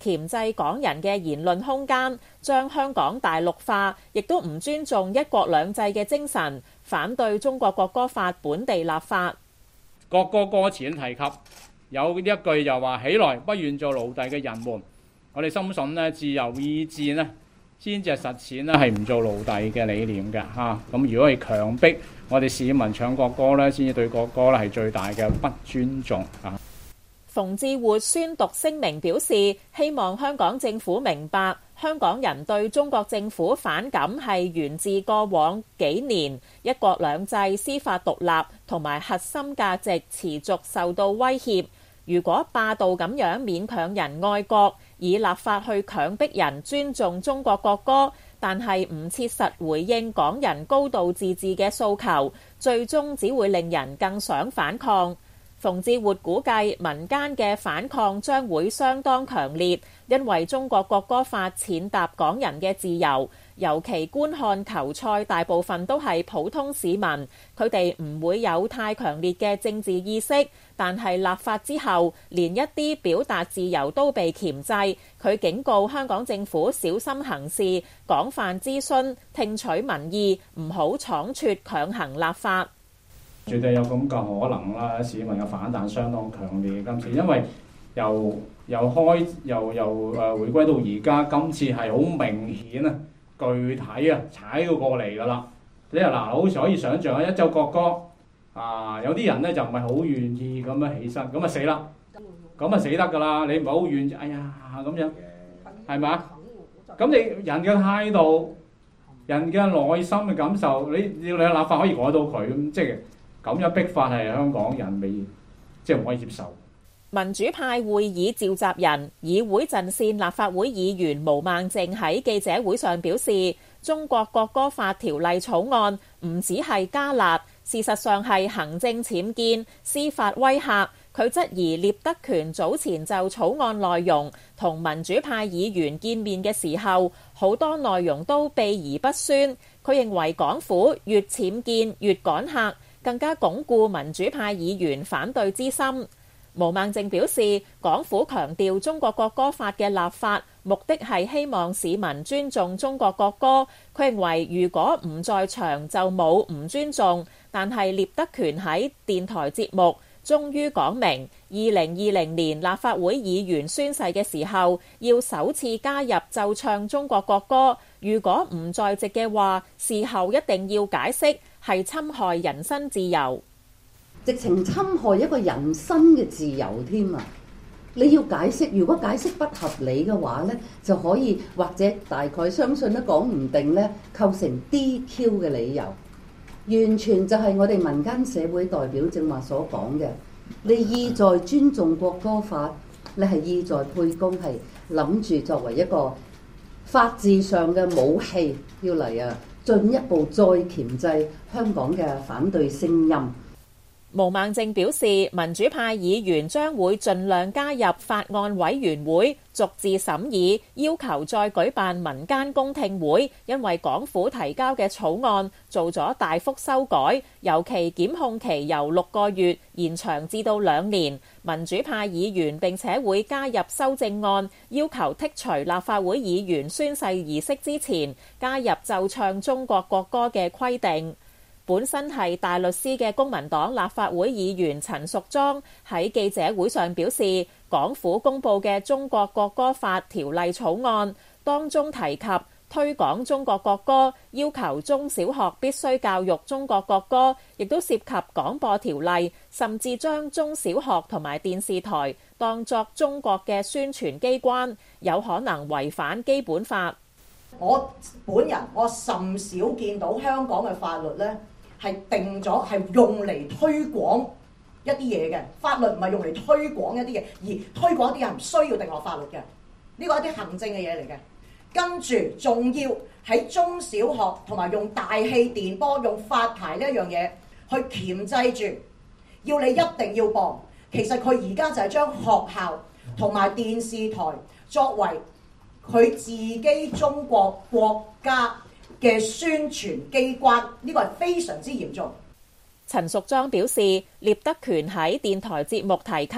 K: 鉗制港人嘅言論空間，將香港大陸化，亦都唔尊重一國兩制嘅精神，反對中國國歌法本地立法。
N: 國歌歌詞提及有一句就話：起來，不願做奴隸嘅人們。我哋深信呢，自由意志呢先至係實踐呢係唔做奴隸嘅理念嘅嚇。咁如果係強迫我哋市民唱國歌呢，先至對國歌呢係最大嘅不尊重嚇。
K: 馮智活宣讀聲明表示，希望香港政府明白，香港人對中國政府反感係源自過往幾年一國兩制、司法獨立同埋核心價值持續受到威脅。如果霸道咁樣勉強人愛國，以立法去強迫人尊重中國國歌，但係唔切實回應港人高度自治嘅訴求，最終只會令人更想反抗。馮智活估計民間嘅反抗將會相當強烈，因為中國國歌法踐踏港人嘅自由，尤其觀看球賽大部分都係普通市民，佢哋唔會有太強烈嘅政治意識，但係立法之後，連一啲表達自由都被鉗制。佢警告香港政府小心行事，廣泛諮詢，聽取民意，唔好倉促強行立法。
N: 絕對有咁嘅可能啦！市民嘅反彈相當強烈，今次因為由回歸到而家，今次係好明顯啊，具體啊踩到過嚟㗎啦。你嗱，好似可以想像一奏國歌啊，有啲人咧就唔係好願意咁樣起身，咁啊死啦，咁啊死得㗎啦！你唔係好願意，哎呀咁樣，係咪？咁你人嘅態度、人嘅內心嘅感受，你立法可以改到佢咁，即係。咁樣逼法係香港人未即係唔可以接受。
K: 民主派會議召集人、議會陣線立法會議員毛孟靜喺記者會上表示，中國國歌法條例草案唔只係加辣，事實上係行政僭建、司法威嚇。佢質疑聶德權早前就草案內容同民主派議員見面嘅時候，好多內容都避而不宣。佢認為港府越僭建越趕客，更加鞏固民主派議員反對之心。毛孟靜表示，港府強調中國國歌法嘅立法目的係希望市民尊重中國國歌。佢認為如果唔在場就冇唔尊重，但係聶德權喺電台節目終於講明，2020年立法會議員宣誓嘅時候要首次加入奏唱中國國歌。如果唔在席嘅話，事後一定要解釋，係侵害人身自由，
O: 直情侵害一個人身嘅自由添啊！你要解釋，如果解釋不合理嘅話呢，就可以或者大概相信都講唔定呢，構成 DQ 嘅理由，完全就係我哋民間社會代表正話所講嘅。你意在尊重國歌法，你係意在沛公，係諗住作為一個法治上嘅武器，要嚟進一步再鉗制香港嘅反對聲音。
K: 毛孟靜表示，民主派議員將會盡量加入法案委員會，逐字審議，要求再舉辦民間公聽會，因為港府提交嘅草案做咗大幅修改，尤其檢控期由6個月延長至到2年。民主派議員並且會加入修正案，要求剔除立法會議員宣誓儀式之前加入奏唱中國國歌嘅規定。本身係大律師嘅公民黨立法會議員陳淑莊喺記者會上表示，港府公布嘅中國國歌法條例草案當中提及推廣中國國歌，要求中小學必須教育中國國歌，亦都涉及廣播條例，甚至將中小學同埋電視台當作中國嘅宣傳機關，有可能違反基本法。
P: 我本人甚少見到香港嘅法律呢係定咗係用嚟推廣一啲嘢嘅，法律唔係用嚟推廣一啲嘢，而推廣一啲係唔需要定落法律嘅，呢個係一啲行政嘅嘢嚟嘅。跟住仲要喺中小學同埋用大氣電波、用發牌呢一樣嘢去鉗制住，要你一定要播。其實佢而家就係將學校同埋電視台作為佢自己中國國家嘅宣傳機關，呢個係非常之嚴重。
K: 陳淑莊表示，聶德權喺電台節目提及，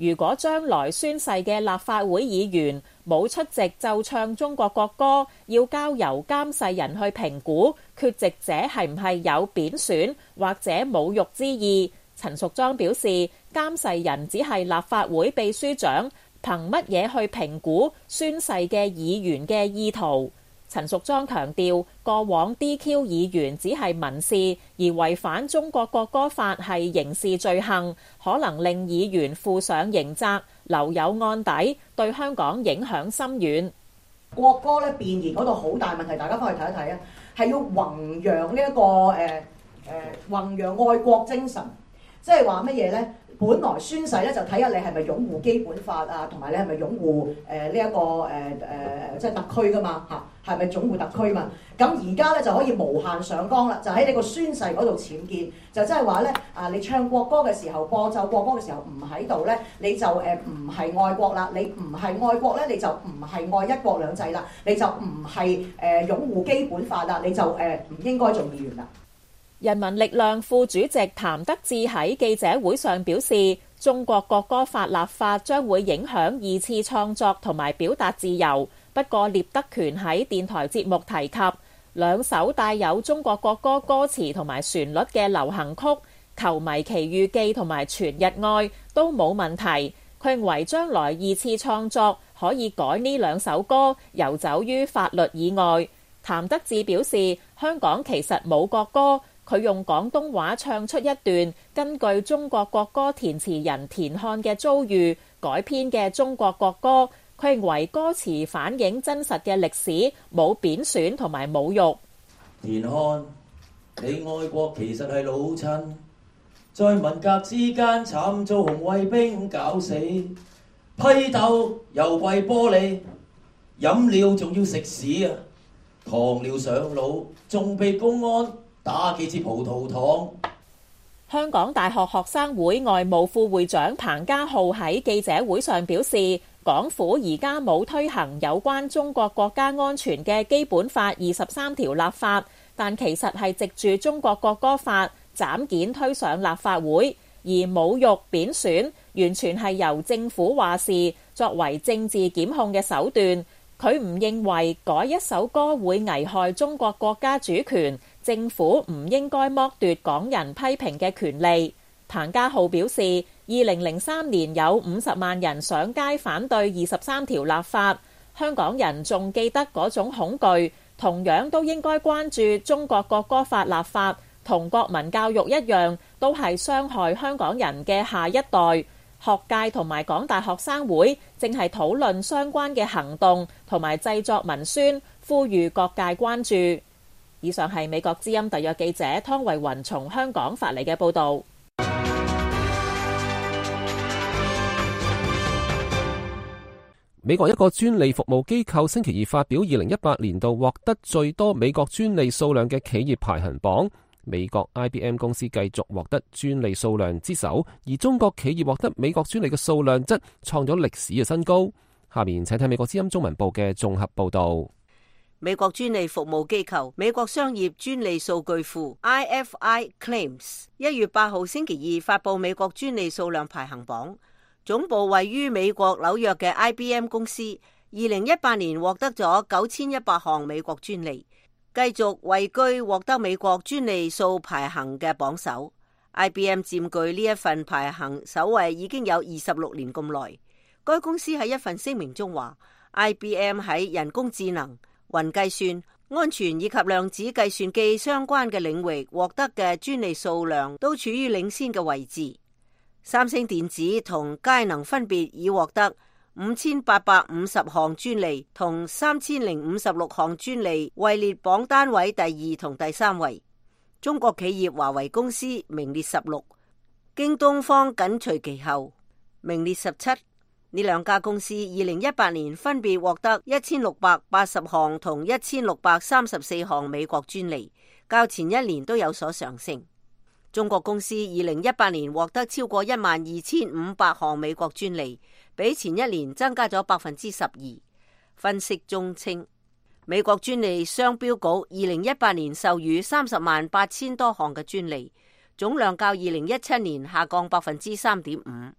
K: 如果將來宣誓嘅立法會議員冇出席奏唱中國國歌，要交由監誓人去評估缺席者係唔係有貶損或者侮辱之意。陳淑莊表示，監誓人只係立法會秘書長，憑乜嘢去評估宣誓嘅議員嘅意圖？陳淑莊強調，過往 DQ 議員只係民事，而違反中國國歌法係刑事罪行，可能令議員負上刑責，留有案底，對香港影響深遠。
P: 國歌咧弁言嗰度好大問題，大家翻去睇一睇啊，係要弘揚呢一個弘揚愛國精神，即係話乜嘢咧？本來宣誓咧就睇下你係咪擁護基本法啊，同埋你係咪擁護呢一個即係特區噶嘛嚇，係咪擁護特區嘛？咁而家咧就可以無限上綱啦，就喺你個宣誓嗰度僭建，就即係話咧你唱國歌嘅時候，播奏國歌嘅時候唔喺度咧，你就唔係愛國啦，你唔係愛國咧，你就唔係愛一國兩制啦，你就唔係擁護基本法啦，你就唔應該做議員啦。
K: 人民力量副主席譚德志喺記者會上表示，中國國歌法立法將會影響二次創作同埋表達自由。不過聶德權喺電台節目提及兩首帶有中國國歌歌詞同埋旋律嘅流行曲《球迷奇遇記》同埋《全日愛》都冇問題。佢認為將來二次創作可以改呢兩首歌，遊走於法律以外。譚德志表示，香港其實冇國歌。佢用廣東話唱出一段根據中國國歌填詞人田漢嘅遭遇改編嘅中國國歌，佢認為歌詞反映真實嘅歷史，冇貶損同埋侮辱。
Q: 田漢，你愛國其實係老襯，在文革之間慘遭紅衛兵搞死，批鬥又跪玻璃，飲料仲要食屎啊！糖尿上腦，仲被公安打幾支葡萄糖。
K: 香港大學學生會外務副會長彭家浩喺記者會上表示，港府而家冇推行有關中國國家安全嘅基本法23條立法，但其實係藉住中國國歌法斬件推上立法會，而侮辱貶損完全係由政府話事，作為政治檢控嘅手段。佢唔認為改一首歌會危害中國國家主權，政府唔應該剝奪港人批評嘅權利。彭家浩表示，2003年有50萬人上街反對23條立法，香港人仲記得嗰種恐懼，同樣都應該關注中國國歌法立法，同國民教育一樣，都係傷害香港人嘅下一代。學界同埋港大學生會正係討論相關嘅行動，同埋製作文宣，呼籲各界關注。以上係美國之音特約記者湯慧雲從香港發嚟嘅報導。
A: 美國一個專利服務機構星期二發表2018年度獲得最多美國專利數量嘅企業排行榜。美國 IBM 公司繼續獲得專利數量之首，而中國企業獲得美國專利嘅數量則創咗歷史嘅新高。下面請睇美國之音中文部嘅綜合報導。
G: 美國專利服務機構美國商業專利數據庫 IFI Claims 1月8號星期二發佈美國專利數量排行榜，總部位於美國紐約嘅 IBM 公司2018年獲得咗9100項美國專利，繼續位居獲得美國專利數排行嘅榜首。 IBM 佔據呢一份排行首位已經有26年咁耐。該公司喺一份聲明中話， IBM 喺人工智能、雲計算、安全以及量子計算機相關嘅領域獲得嘅專利數量都處於領先嘅位置。三星電子同佳能分別已獲得5850項專利同3056項專利，位列榜單位第2同第3位。中國企業華為公司名列16，京東方緊隨其後，名列17。呢兩家公司2018年分別獲得1680項同1634項美國專利，較前一年都有所上升。中國公司2018年獲得超過12500項美國專利，比前一年增加咗12%。分析中稱，美國專利商標局2018年授予308000多項嘅專利，總量較2017年下降3.5%。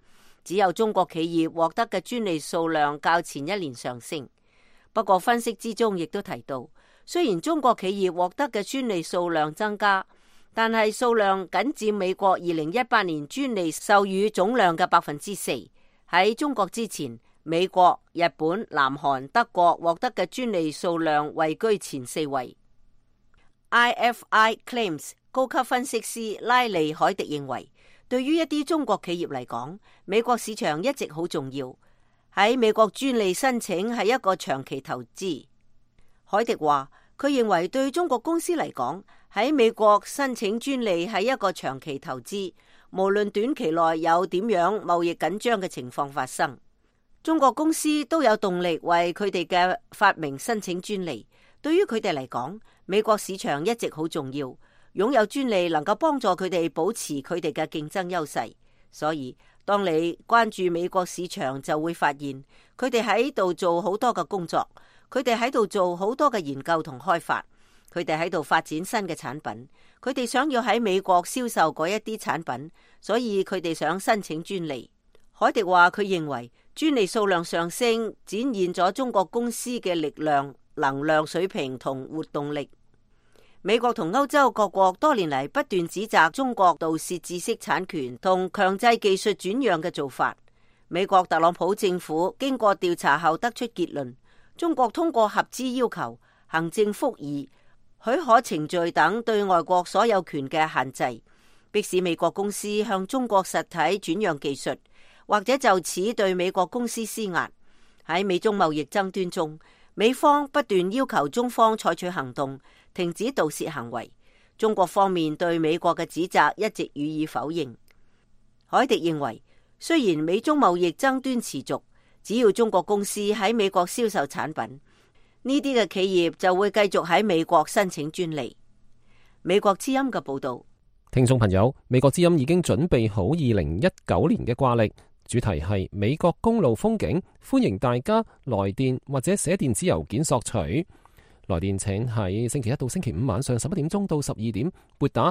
G: 只有中國企業獲得嘅專利數量較前一年上升。不過分析之中亦都提到，雖然中國企業獲得嘅專利數量增加，但係數量僅佔美國2018年專利授予總量嘅4%。喺中國之前，美國、日本、南韓、德國獲得嘅專利數量位居前4位。IFI Claims 高級分析師拉利海迪認為，對於一啲中國企業嚟講，美國市場一直好重要。喺美國專利申請係一個長期投資。海迪話，佢認為對中國公司嚟講，喺美國申請專利係一個長期投資，無論短期內有點樣貿易緊張嘅情況發生，中國公司都有動力為佢哋嘅發明申請專利。對於佢哋嚟講，美國市場一直好重要，擁有專利能夠幫助佢哋保持佢哋嘅競爭優勢。所以當你關注美國市場，就會發現佢哋喺度做好多嘅工作，佢哋喺度做好多嘅研究同開發，佢哋喺度發展新嘅產品，佢哋想要喺美國銷售嗰一啲產品，所以佢哋想申請專利。海迪話，佢認為專利數量上升展現咗中國公司嘅力量、能量水平同活動力。美國同歐洲各國多年嚟不斷指責中國盜竊知識產權同強制技術轉讓嘅做法。美國特朗普政府經過調查後得出結論，中國通過合資要求、行政復議、許可程序等對外國所有權嘅限制，迫使美國公司向中國實體轉讓技術，或者就此對美國公司施壓。喺美中貿易爭端中，美方不斷要求中方採取行動，停止盜竊行為。中國方面對美國嘅指責一直予以否認。海迪認為，雖然美中貿易爭端持續，只要中國公司喺美國銷售產品，呢啲嘅企業就會繼續喺美國申請專利。美國之音嘅報道。
A: 聽眾朋友，美國之音已經準備好2019年嘅掛曆，主題係美國公路風景，歡迎大家來電或者寫電子郵件索取。來電請喺星期一到星期五晚上11點鐘到12點撥打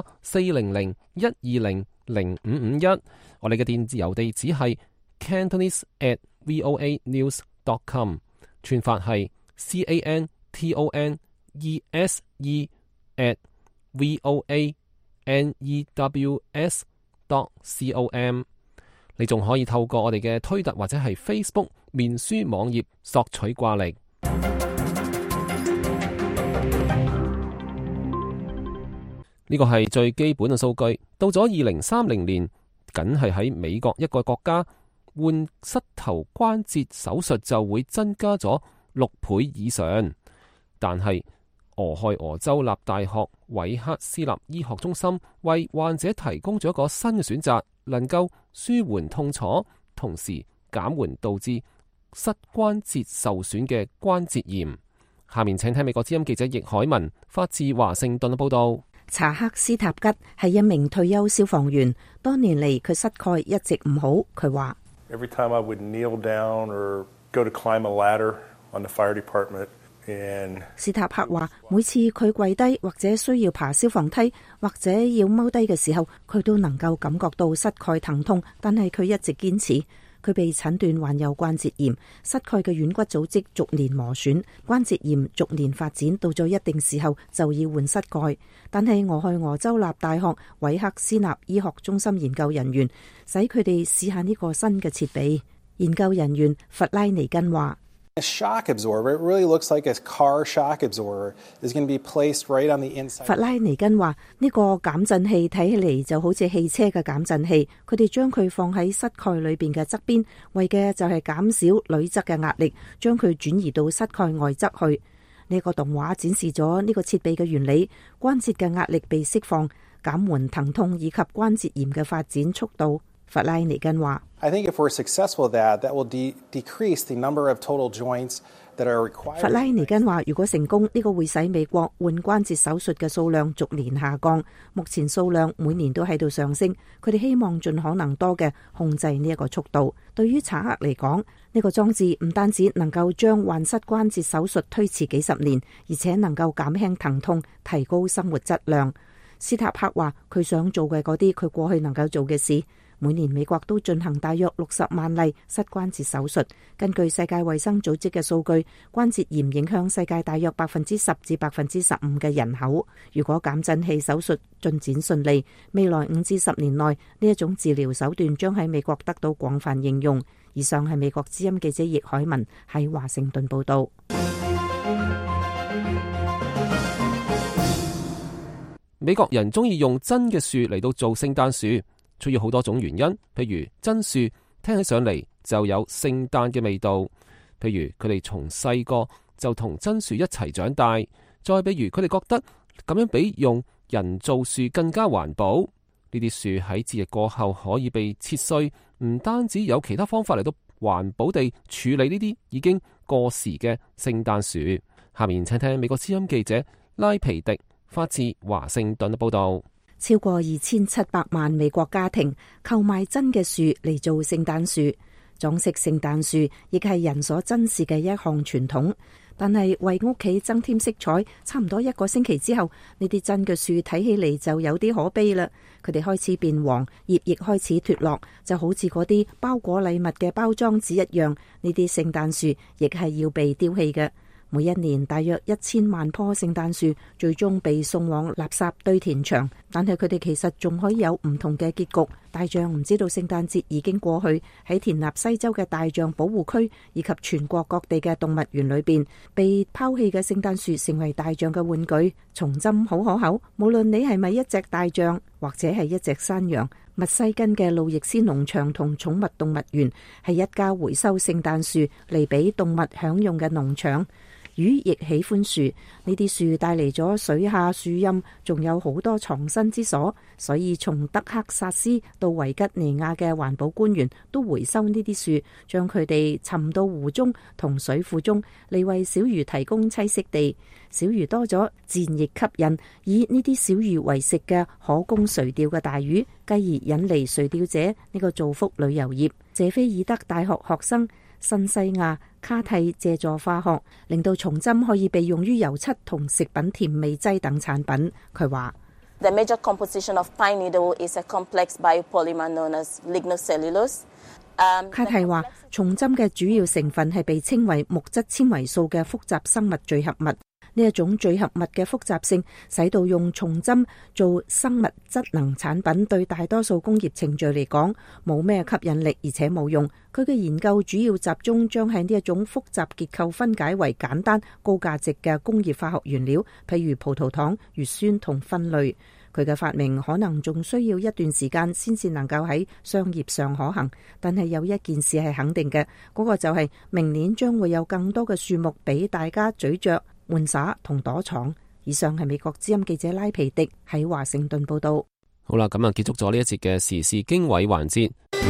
A: 400-120-0551。我哋嘅電子郵地址係 cantonese@voanews.com， 串法係 cantonese@voanews.com。你仲可以透過我哋嘅推特或者係 Facebook 面書網頁索取掛曆。呢個係最基本嘅數據。到咗2030年，僅係喺美國一個國家，換膝頭關節手術就會增加咗6倍以上。但係俄亥俄州立大學韋克斯納醫學中心為患者提供咗一個新嘅選擇，能夠舒緩痛楚，同時減緩導致膝關節受損嘅關節炎。下面請聽美國之音記者易海文發自華盛頓嘅報道。
R: 查克斯塔吉係一名退休消防員，多年嚟佢膝蓋一直唔好。佢話
S: ：Every time I would kneel down or go to climb a ladder on the fire department, and
R: 斯塔克話，每次佢跪低或者需要爬消防梯或者要踎低嘅時候，佢都能夠感覺到膝蓋疼痛，但係佢一直堅持。佢被診斷患有關節炎，膝蓋嘅軟骨組織逐年磨損，關節炎逐年發展，到咗一定時候就要換膝蓋。但係俄亥俄州立大學韋克斯納醫學中心研究人員使佢哋試下呢個新嘅設備。研究人員弗拉尼根話
T: ：A shock absorber, it really looks like a car shock absorber, is going to be placed right on the inside.
R: 弗拉尼根話：呢個減震器睇起嚟就好似汽車嘅減震器，佢哋將佢放喺膝蓋裏邊嘅側邊，為嘅就係減少裏側嘅壓力，將佢轉移到膝蓋外側去。呢個動畫展示咗呢個設備嘅原理，關節嘅壓力被釋放，減緩疼痛以及關節炎嘅發展速度。弗拉尼根話
T: ：I think if we're successful at that, that will decrease the number of total joints that are required.
R: 弗拉尼根話：如果成功，呢個會使美國換關節手術嘅數量逐年下降，目前數量每年都喺度上升。佢哋希望盡可能多嘅控制呢一個速度。對於查克嚟講，呢個裝置唔單止能夠將患膝關節手術推遲幾十年，而且能夠減輕疼痛，提高生活質量。斯塔克話：佢想做嘅嗰啲，佢過去能夠做嘅事。 每年美國都進行大約60萬例膝關節手術。根據世界衛生組織嘅數據，關節炎影響世界大約10%至15%嘅人口。如果減震器手術進展順利，未來5至10年內呢一種治療手段將喺美國得到廣泛應用。以上係美國之音記者葉海文喺華盛頓報道。
A: 美國人中意用真嘅樹嚟到做聖誕樹，出於好多種原因。譬如真樹聽起上嚟就有聖誕嘅味道，譬如佢哋從細個就同真樹一齊長大，再譬如佢哋覺得咁樣比用人造樹更加環保。呢啲樹喺節日過後可以被切碎，唔單止有其他方法嚟到環保地處理呢啲已經過時嘅聖誕樹。下面請聽美國之音記者拉皮迪發自華盛頓嘅報道。
R: 超過2700萬美國家庭購買真嘅樹嚟做聖誕樹，裝飾聖誕樹亦係人所珍視嘅一項傳統。但係為屋企增添色彩，差唔多1個星期之後，呢啲真嘅樹睇起嚟就有啲可悲啦。佢哋開始變黃，葉亦開始脫落，就好似嗰啲包裹禮物嘅包裝紙一樣。呢啲聖誕樹亦係要被丟棄嘅。每一年大約1000萬棵聖誕樹最終被送往垃圾堆填場，但係佢哋其實仲可以有唔同嘅結局。大象唔知道聖誕節已經過去，喺田納西州嘅大象保護區以及全國各地嘅動物園裏邊，被拋棄嘅聖誕樹成為大象嘅玩具。松針好可口，無論你係咪一隻大象或者係一隻山羊。密西根嘅路易斯農場同寵物動物園係一家回收聖誕樹嚟俾動物享用嘅農場。魚亦喜歡樹，呢啲樹帶嚟咗水下樹蔭，仲有好多藏身之所，所以從德克薩斯到維吉尼亞嘅環保官員都回收呢啲樹，將佢哋沉到湖中同水庫中，嚟為小魚提供棲息地。小魚多咗，自然亦吸引以呢啲小魚為食嘅可供垂釣嘅大魚，繼而引嚟垂釣者呢個造福旅遊業。謝菲爾德大學學生新西亞卡蒂借助化學，令到松針可以被用於油漆同食品甜味劑等產品。佢話
U: ：The major composition of pine needle is a complex biopolymer known as lignocellulose。
R: 卡蒂話，松針嘅主要成分係被稱為木質纖維素嘅複雜生物聚合物。呢一種聚合物嘅複雜性，使到用松針做生物質能產品對大多數工業程序嚟講冇咩吸引力，而且冇用。佢嘅研究主要集中將喺呢一種複雜結構分解為簡單高價值嘅工業化學原料，譬如葡萄糖、乙酸同酚類。佢嘅發明可能仲需要一段時間先至能夠喺商業上可行，但係有一件事係肯定嘅，嗰個就係明年將會有更多嘅樹木俾大家咀嚼、玩耍同躲藏。以上係美國之音記者拉皮迪喺華盛頓報道。
A: 好啦，咁啊結束咗呢一節嘅時事經緯環節。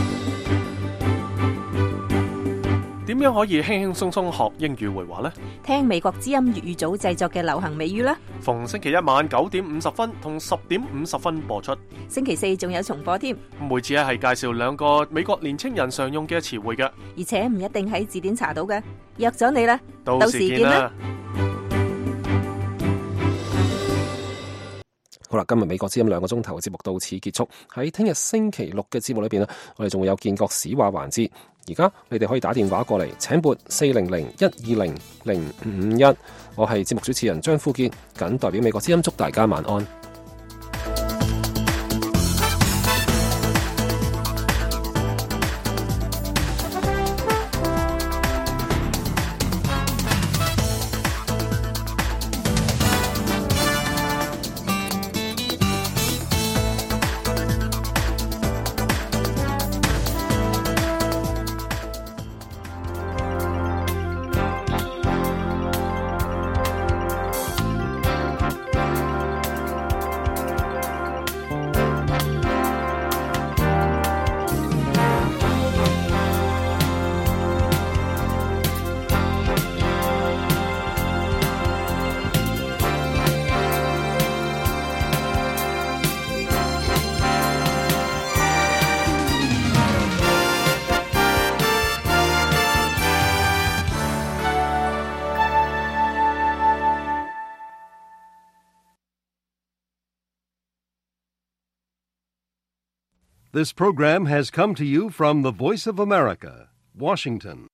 E: 點樣可以輕輕鬆鬆學英語會話呢？
J: 聽美國之音粵語組製作嘅流行美語啦。
E: 逢星期一晚9點50分同10點50分播出。
J: 星期四仲有重播添。
E: 每次係介紹2個美國年青人常用嘅詞彙嘅，
J: 而且唔一定喺字典查到嘅。約咗你啦，
E: 到時見啦。
A: 好啦，今日美國之音2個鐘頭嘅節目到此結束。喺聽日星期六嘅節目裏邊，我哋仲會有建國史話環節。而家你哋可以打電話過嚟，請撥400-120-0551。我係節目主持人張富杰，謹代表美國之音祝大家晚安。
D: This program has come to you from the Voice of America, Washington.